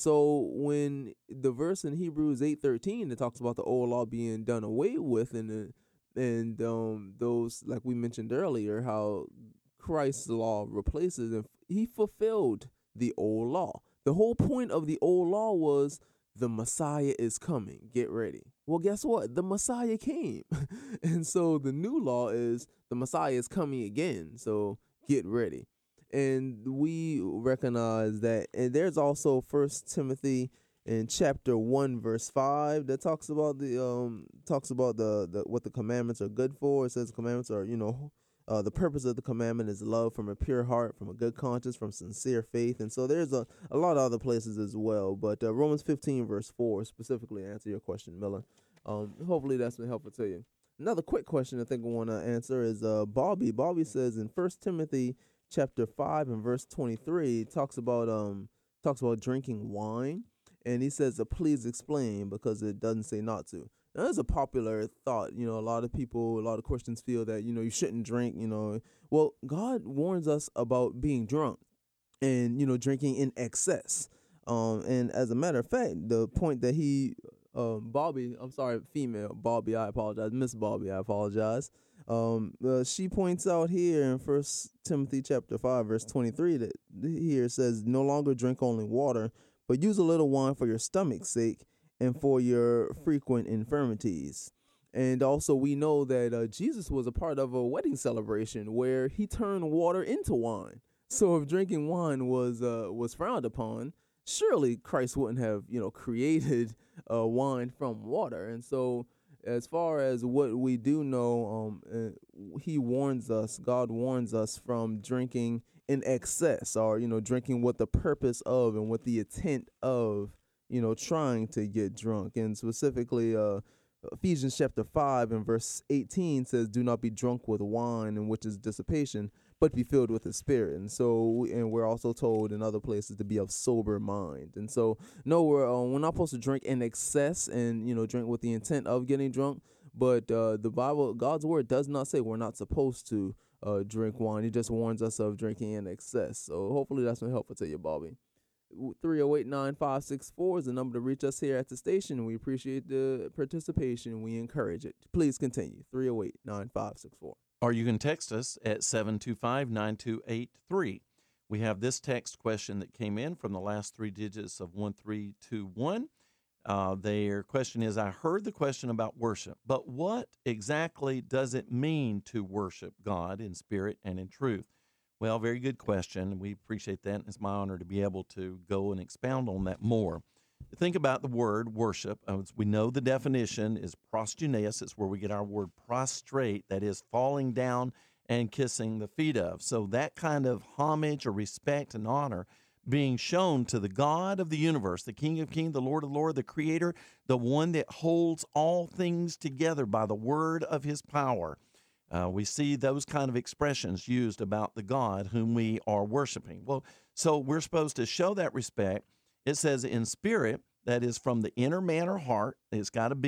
So when the verse in Hebrews eight thirteen, it talks about the old law being done away with, and and um those, like we mentioned earlier, how Christ's law replaces, and he fulfilled the old law. The whole point of the old law was the Messiah is coming. Get ready. Well, guess what? The Messiah came. And so the new law is the Messiah is coming again. So get ready. And we recognize that. And there's also First Timothy in chapter one, verse five, that talks about the um talks about the, the what the commandments are good for. It says commandments are, you know, uh, the purpose of the commandment is love from a pure heart, from a good conscience, from sincere faith. And so there's a, a lot of other places as well. But uh, Romans fifteen, verse four, specifically answer your question, Miller. Um, hopefully that's been helpful to you. Another quick question I think I want to answer is uh, Bobby. Bobby says in First Timothy chapter five and verse twenty-three, talks about um talks about drinking wine. And he says, uh, please explain, because it doesn't say not to. Now, that's a popular thought. You know, a lot of people, a lot of Christians feel that, you know, you shouldn't drink, you know. Well, God warns us about being drunk and, you know, drinking in excess. Um, and as a matter of fact, the point that he, um, Bobby, I'm sorry, female, Bobby, I apologize, Miss Bobby, I apologize. Um, uh, she points out here in First Timothy chapter five, verse twenty-three, that here says, no longer drink only water, but use a little wine for your stomach's sake and for your frequent infirmities. And also we know that uh, Jesus was a part of a wedding celebration where he turned water into wine. So if drinking wine was uh, was frowned upon, surely Christ wouldn't have, you know, created uh, wine from water. And so as far as what we do know, um, uh, he warns us, God warns us from drinking in excess, or, you know, drinking with the purpose of and with the intent of, you know, trying to get drunk. And specifically, uh, Ephesians chapter five and verse eighteen says, do not be drunk with wine, in which is dissipation, but be filled with the Spirit. And so, and we're also told in other places to be of sober mind. And so, no, we're, uh, we're not supposed to drink in excess and, you know, drink with the intent of getting drunk. But uh, the Bible, God's word does not say we're not supposed to uh, drink wine. He just warns us of drinking in excess. So hopefully that's been helpful to you, Bobby. three oh eight, nine five six four is the number to reach us here at the station. We appreciate the participation. We encourage it. Please continue. three oh eight, nine five six four. Or you can text us at seven two five, nine two eight three. We have this text question that came in from the last three digits of one three two one. Uh, their question is, I heard the question about worship, but what exactly does it mean to worship God in spirit and in truth? Well, very good question. We appreciate that. It's my honor to be able to go and expound on that more. Think about the word worship. As we know, the definition is proskuneus. It's where we get our word prostrate, that is falling down and kissing the feet of. So that kind of homage or respect and honor being shown to the God of the universe, the King of Kings, the Lord of Lords, the Creator, the one that holds all things together by the word of his power. Uh, we see those kind of expressions used about the God whom we are worshiping. Well, so we're supposed to show that respect. It says in spirit, that is from the inner man or heart. It's got to be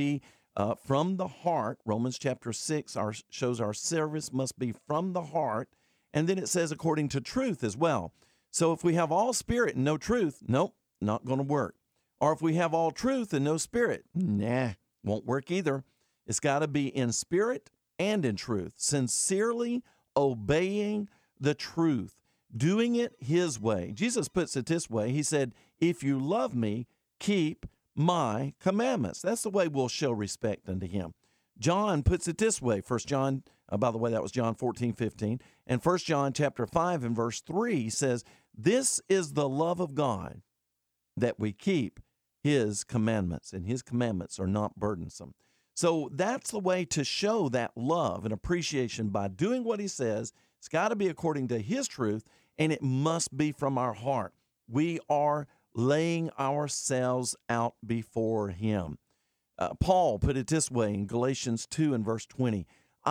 uh, from the heart. Romans chapter six our, shows our service must be from the heart. And then it says according to truth as well. So if we have all spirit and no truth, nope, not going to work. Or if we have all truth and no spirit, nah, won't work either. It's got to be in spirit and in truth, sincerely obeying the truth, doing it his way. Jesus puts it this way. He said, if you love me, keep my commandments. That's the way we'll show respect unto him. John puts it this way. First John, uh, by the way, that was John fourteen, fifteen. And First John chapter five and verse three says, this is the love of God, that we keep his commandments, and his commandments are not burdensome. So that's the way to show that love and appreciation, by doing what he says. It's got to be according to his truth, and it must be from our heart. We are laying ourselves out before him. Uh, Paul put it this way in Galatians two and verse twenty,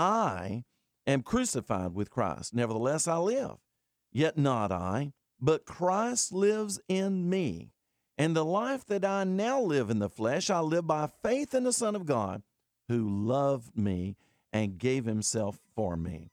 I am crucified with Christ. Nevertheless, I live. Yet not I, but Christ lives in me. And the life that I now live in the flesh, I live by faith in the Son of God, who loved me and gave himself for me.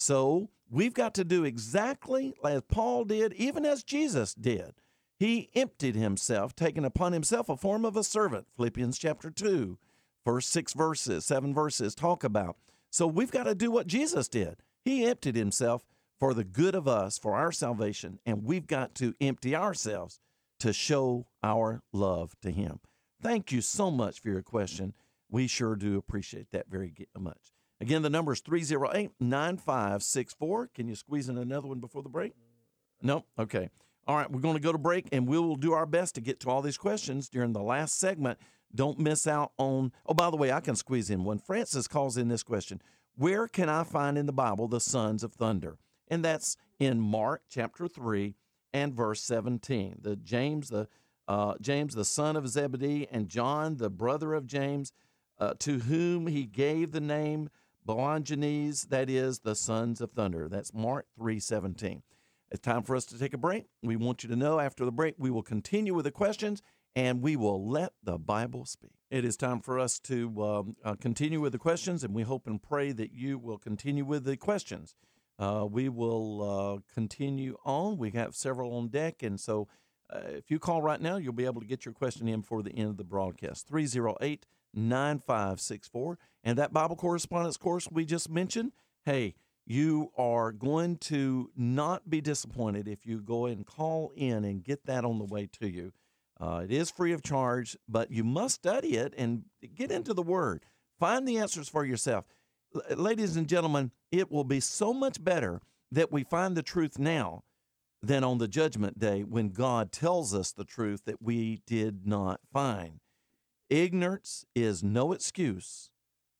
So we've got to do exactly as Paul did, even as Jesus did. He emptied himself, taking upon himself a form of a servant. Philippians chapter two, first six verses, seven verses talk about. So we've got to do what Jesus did. He emptied himself for the good of us, for our salvation, and we've got to empty ourselves to show our love to him. Thank you so much for your question. We sure do appreciate that very much. Again, the number is three oh eight, nine five six four. Can you squeeze in another one before the break? No? Okay. All right, we're going to go to break, and we will do our best to get to all these questions during the last segment. Don't miss out on, oh, by the way, I can squeeze in one. Francis calls in this question, where can I find in the Bible the sons of thunder? And that's in Mark chapter three and verse seventeen. The James, the uh, James, the son of Zebedee, and John, the brother of James, uh, to whom he gave the name Boanerges, that is, the sons of thunder. That's Mark three seventeen. It's time for us to take a break. We want you to know after the break, we will continue with the questions, and we will let the Bible speak. It is time for us to um, uh, continue with the questions, and we hope and pray that you will continue with the questions. Uh, we will uh, continue on. We have several on deck, and so uh, if you call right now, you'll be able to get your question in for the end of the broadcast. three oh eight, nine five six four. And that Bible correspondence course we just mentioned, hey, you are going to not be disappointed if you go and call in and get that on the way to you. Uh, it is free of charge, but you must study it and get into the Word. Find the answers for yourself. L- ladies and gentlemen, it will be so much better that we find the truth now than on the judgment day when God tells us the truth that we did not find. Ignorance is no excuse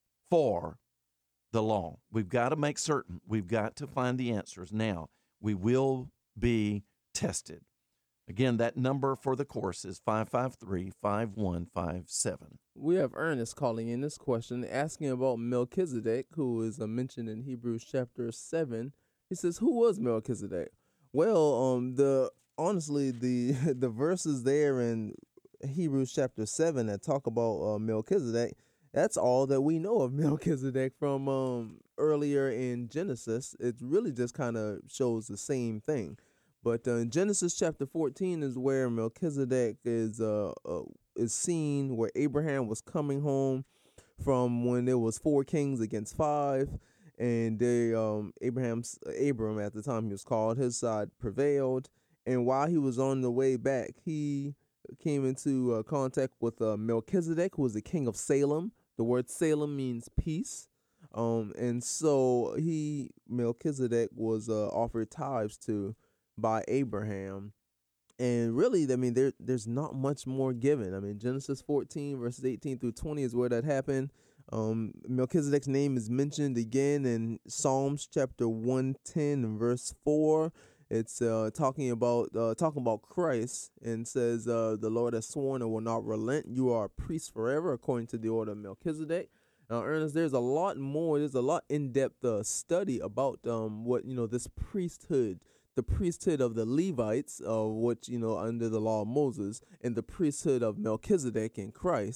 for the law. We've got to make certain. We've got to find the answers now. We will be tested. Again, that number for the course is five five three, five one five seven. We have Ernest calling in this question, asking about Melchizedek, who is uh, mentioned in Hebrews chapter seven. He says, who was Melchizedek? Well, um, the honestly, the the verses there in Hebrews chapter seven that talk about uh, Melchizedek, that's all that we know of Melchizedek from um, earlier in Genesis. It really just kind of shows the same thing. But uh, in Genesis chapter fourteen is where Melchizedek is uh, uh, is seen, where Abraham was coming home from when there was four kings against five, and they um, Abraham's Abram at the time he was called, his side prevailed, and while he was on the way back, he came into uh, contact with uh, Melchizedek, who was the king of Salem. The word Salem means peace. Um, and so he, Melchizedek, was uh, offered tithes to by Abraham. And really, I mean, there there's not much more given. I mean, Genesis fourteen, verses eighteen through twenty is where that happened. Um, Melchizedek's name is mentioned again in Psalms chapter one ten and verse four. It's uh, talking about uh, talking about Christ, and says, uh, the Lord has sworn and will not relent. You are a priest forever, according to the order of Melchizedek. Now, Ernest, there's a lot more. There's a lot in-depth uh, study about um, what, you know, this priesthood, the priesthood of the Levites, uh, which, you know, under the law of Moses, and the priesthood of Melchizedek in Christ.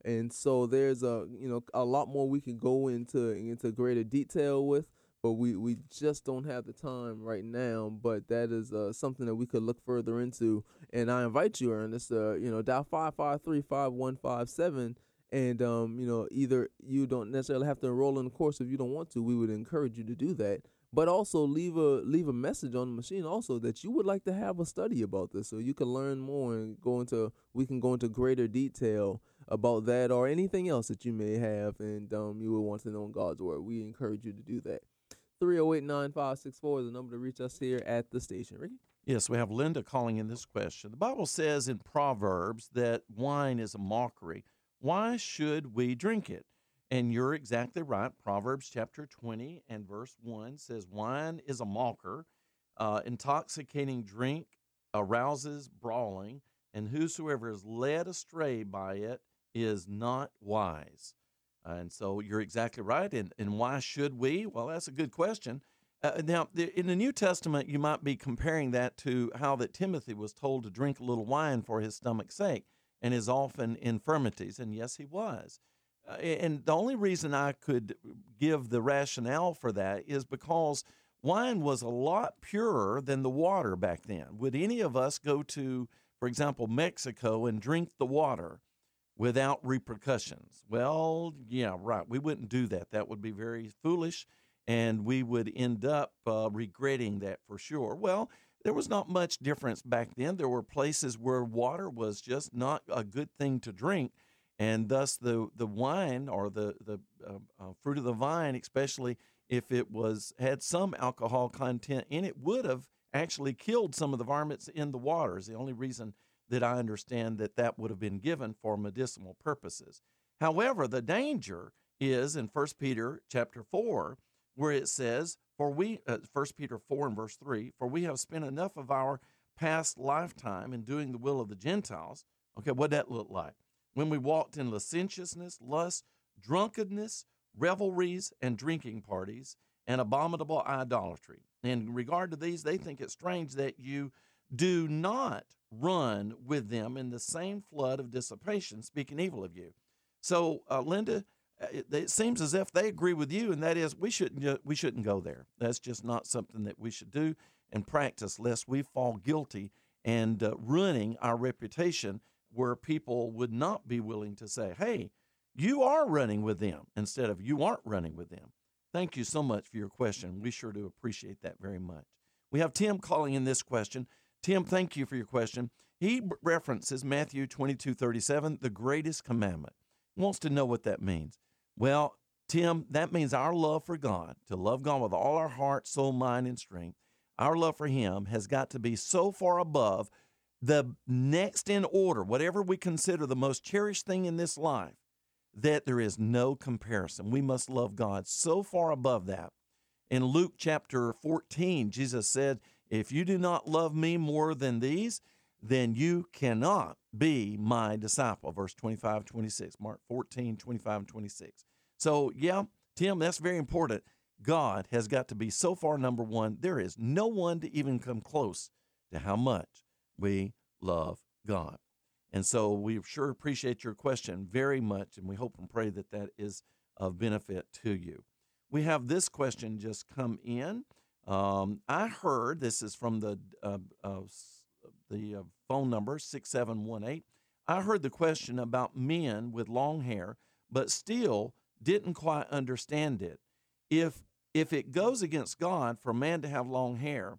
And so there's a you know a lot more we can go into into greater detail with, but we, we just don't have the time right now. But that is uh, something that we could look further into. And I invite you, Ernest, uh, you know, dial five five three, five one five seven. And, um, you know, either you don't necessarily have to enroll in the course if you don't want to. We would encourage you to do that. But also leave a leave a message on the machine also that you would like to have a study about this so you can learn more and go into we can go into greater detail about that or anything else that you may have and um, you would want to know in God's Word. We encourage you to do that. three oh eight, nine five six four is the number to reach us here at the station. Ricky? Yes, we have Linda calling in this question. The Bible says in Proverbs that wine is a mockery. Why should we drink it? And you're exactly right. Proverbs chapter twenty and verse one says, wine is a mocker, uh, intoxicating drink arouses brawling, and whosoever is led astray by it is not wise. Uh, and so you're exactly right. And, and why should we? Well, that's a good question. Uh, now, the, in the New Testament, you might be comparing that to how that Timothy was told to drink a little wine for his stomach's sake and his often infirmities. And yes, he was. Uh, and the only reason I could give the rationale for that is because wine was a lot purer than the water back then. Would any of us go to, for example, Mexico and drink the water without repercussions? Well, yeah, right. We wouldn't do that. That would be very foolish, and we would end up uh, regretting that for sure. Well, there was not much difference back then. There were places where water was just not a good thing to drink, and thus the, the wine or the, the uh, uh, fruit of the vine, especially if it was had some alcohol content in it, would have actually killed some of the varmints in the waters. The only reason that I understand that that would have been given for medicinal purposes. However, the danger is in First Peter chapter four, where it says, "For we," uh, First Peter four and verse three, "For we have spent enough of our past lifetime in doing the will of the Gentiles." Okay, what'd that look like? When we walked in licentiousness, lust, drunkenness, revelries, and drinking parties, and abominable idolatry. In regard to these, they think it strange that you do not run with them in the same flood of dissipation, speaking evil of you. So, uh, Linda, it, it seems as if they agree with you, and that is we shouldn't we shouldn't go there. That's just not something that we should do and practice, lest we fall guilty and uh, ruining our reputation, where people would not be willing to say, "Hey, you are running with them," instead of "you aren't running with them." Thank you so much for your question. We sure do appreciate that very much. We have Tim calling in this question. Tim, thank you for your question. He references Matthew twenty-two thirty-seven, the greatest commandment. He wants to know what that means. Well, Tim, that means our love for God, to love God with all our heart, soul, mind, and strength. Our love for Him has got to be so far above the next in order, whatever we consider the most cherished thing in this life, that there is no comparison. We must love God so far above that. In Luke chapter fourteen, Jesus said, "If you do not love me more than these, then you cannot be my disciple." Verse twenty-five, twenty-six, Mark fourteen, twenty-five, and twenty-six. So, yeah, Tim, that's very important. God has got to be so far number one. There is no one to even come close to how much we love God. And so we sure appreciate your question very much, and we hope and pray that that is of benefit to you. We have this question just come in. Um, I heard, this is from the uh, uh, the uh, phone number six seven one eight. I heard the question about men with long hair, but still didn't quite understand it. If if it goes against God for a man to have long hair,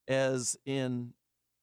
as in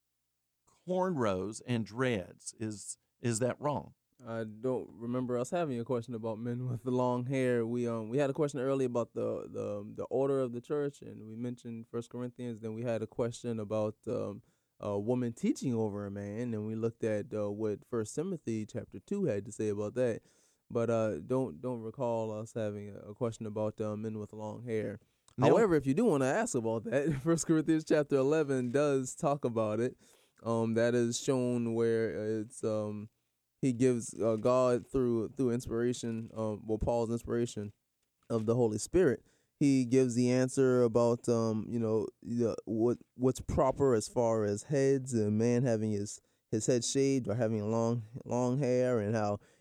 cornrows and dreads, is is that wrong? I don't remember us having a question about men with the long hair. We um we had a question earlier about the the the order of the church, and we mentioned First Corinthians. Then we had a question about um, a woman teaching over a man, and we looked at uh, what First Timothy chapter two had to say about that. But uh, don't don't recall us having a, a question about uh, men with long hair. No. However, if you do want to ask about that, First Corinthians chapter eleven does talk about it. Um, that is shown where it's um. He gives uh, God through through inspiration, um, well, Paul's inspiration of the Holy Spirit. He gives the answer about um, you know, the, what what's proper as far as heads, a man having his, his head shaved or having long long hair, and how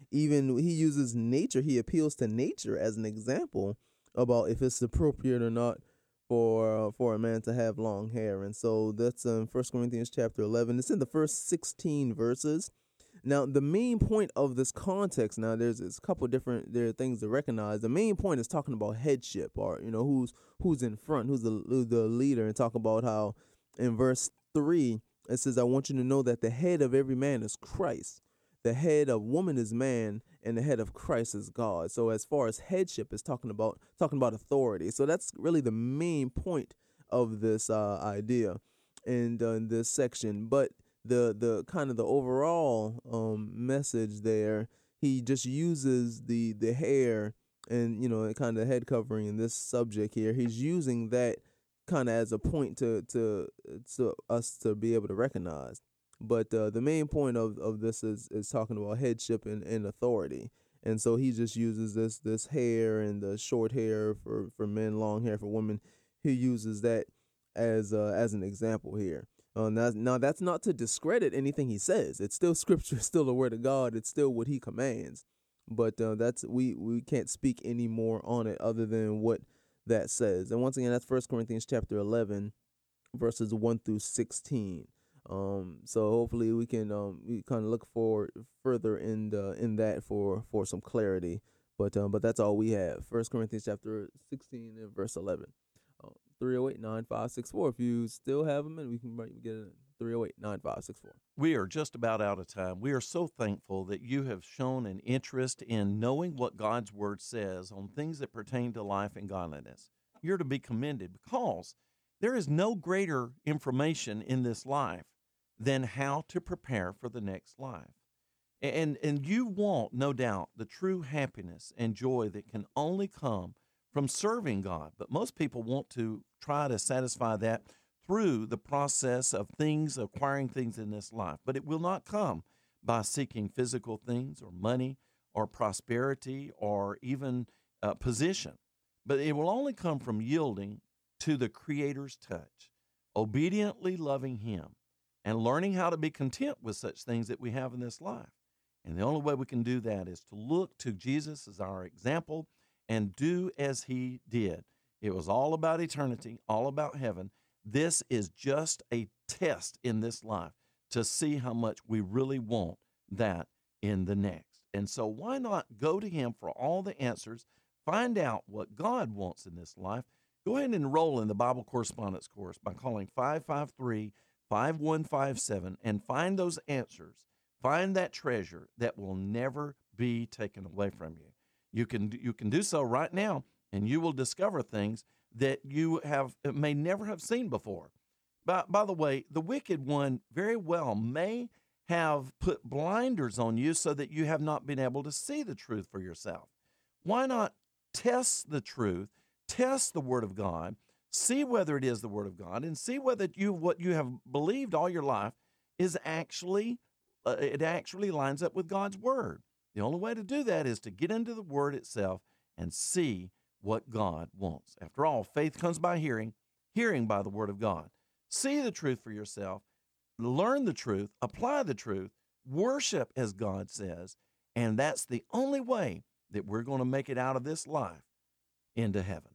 even he uses nature. He appeals to nature as an example about if it's appropriate or not for uh, for a man to have long hair. And so that's in First Corinthians chapter eleven. It's in the first sixteen verses. Now, the main point of this context, now there's, there's a couple different there are things to recognize. The main point is talking about headship, or you know who's who's in front, who's the who's the leader, and talk about how in verse three it says, "I want you to know that the head of every man is Christ. The head of woman is man, and the head of Christ is God." So as far as headship is talking about talking about authority. So that's really the main point of this uh, idea in, uh, in this section. But the the kind of the overall um, message there, he just uses the the hair and you know kind of head covering in this subject here. He's using that kind of as a point to to to us to be able to recognize. But uh, the main point of, of this is, is talking about headship and, and authority. And so he just uses this this hair and the short hair for, for men, long hair for women. He uses that as uh, as an example here. Uh, now, now, that's not to discredit anything he says. It's still scripture, it's still the word of God. It's still what he commands. But uh, that's we, we can't speak any more on it other than what that says. And once again, that's First Corinthians chapter eleven, verses one through sixteen. Um, so hopefully we can um we kind of look forward further in the, in that for, for some clarity. But um but that's all we have. First Corinthians chapter sixteen and verse eleven. Uh, three oh eight, nine five six four. If you still have them, and we can get it. three oh eight, nine five six four. We are just about out of time. We are so thankful that you have shown an interest in knowing what God's Word says on things that pertain to life and godliness. You're to be commended because there is no greater information in this life than how to prepare for the next life. And, and you want, no doubt, the true happiness and joy that can only come from serving God. But most people want to try to satisfy that through the process of things, acquiring things in this life. But it will not come by seeking physical things or money or prosperity or even uh, position. But it will only come from yielding to the Creator's touch, obediently loving Him, and learning how to be content with such things that we have in this life. And the only way we can do that is to look to Jesus as our example and do as He did. It was all about eternity, all about heaven. This is just a test in this life to see how much we really want that in the next. And so why not go to Him for all the answers, find out what God wants in this life. Go ahead and enroll in the Bible Correspondence Course by calling five five three, five one five seven and find those answers. Find that treasure that will never be taken away from you. You can, you can do so right now, and you will discover things that you have may never have seen before. By, by the way, the wicked one very well may have put blinders on you so that you have not been able to see the truth for yourself. Why not test the truth, test the Word of God, see whether it is the Word of God, and see whether you what you have believed all your life is actually uh, it actually lines up with God's Word. The only way to do that is to get into the Word itself and see what God wants. After all, faith comes by hearing, hearing by the Word of God. See the truth for yourself, learn the truth, apply the truth, worship as God says, and that's the only way that we're going to make it out of this life into heaven.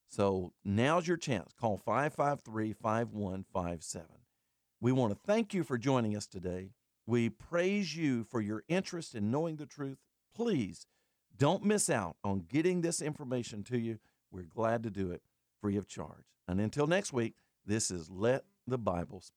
So now's your chance. Call five five three, five one five seven. We want to thank you for joining us today. We praise you for your interest in knowing the truth. Please don't miss out on getting this information to you. We're glad to do it free of charge. And until next week, this is Let the Bible Speak.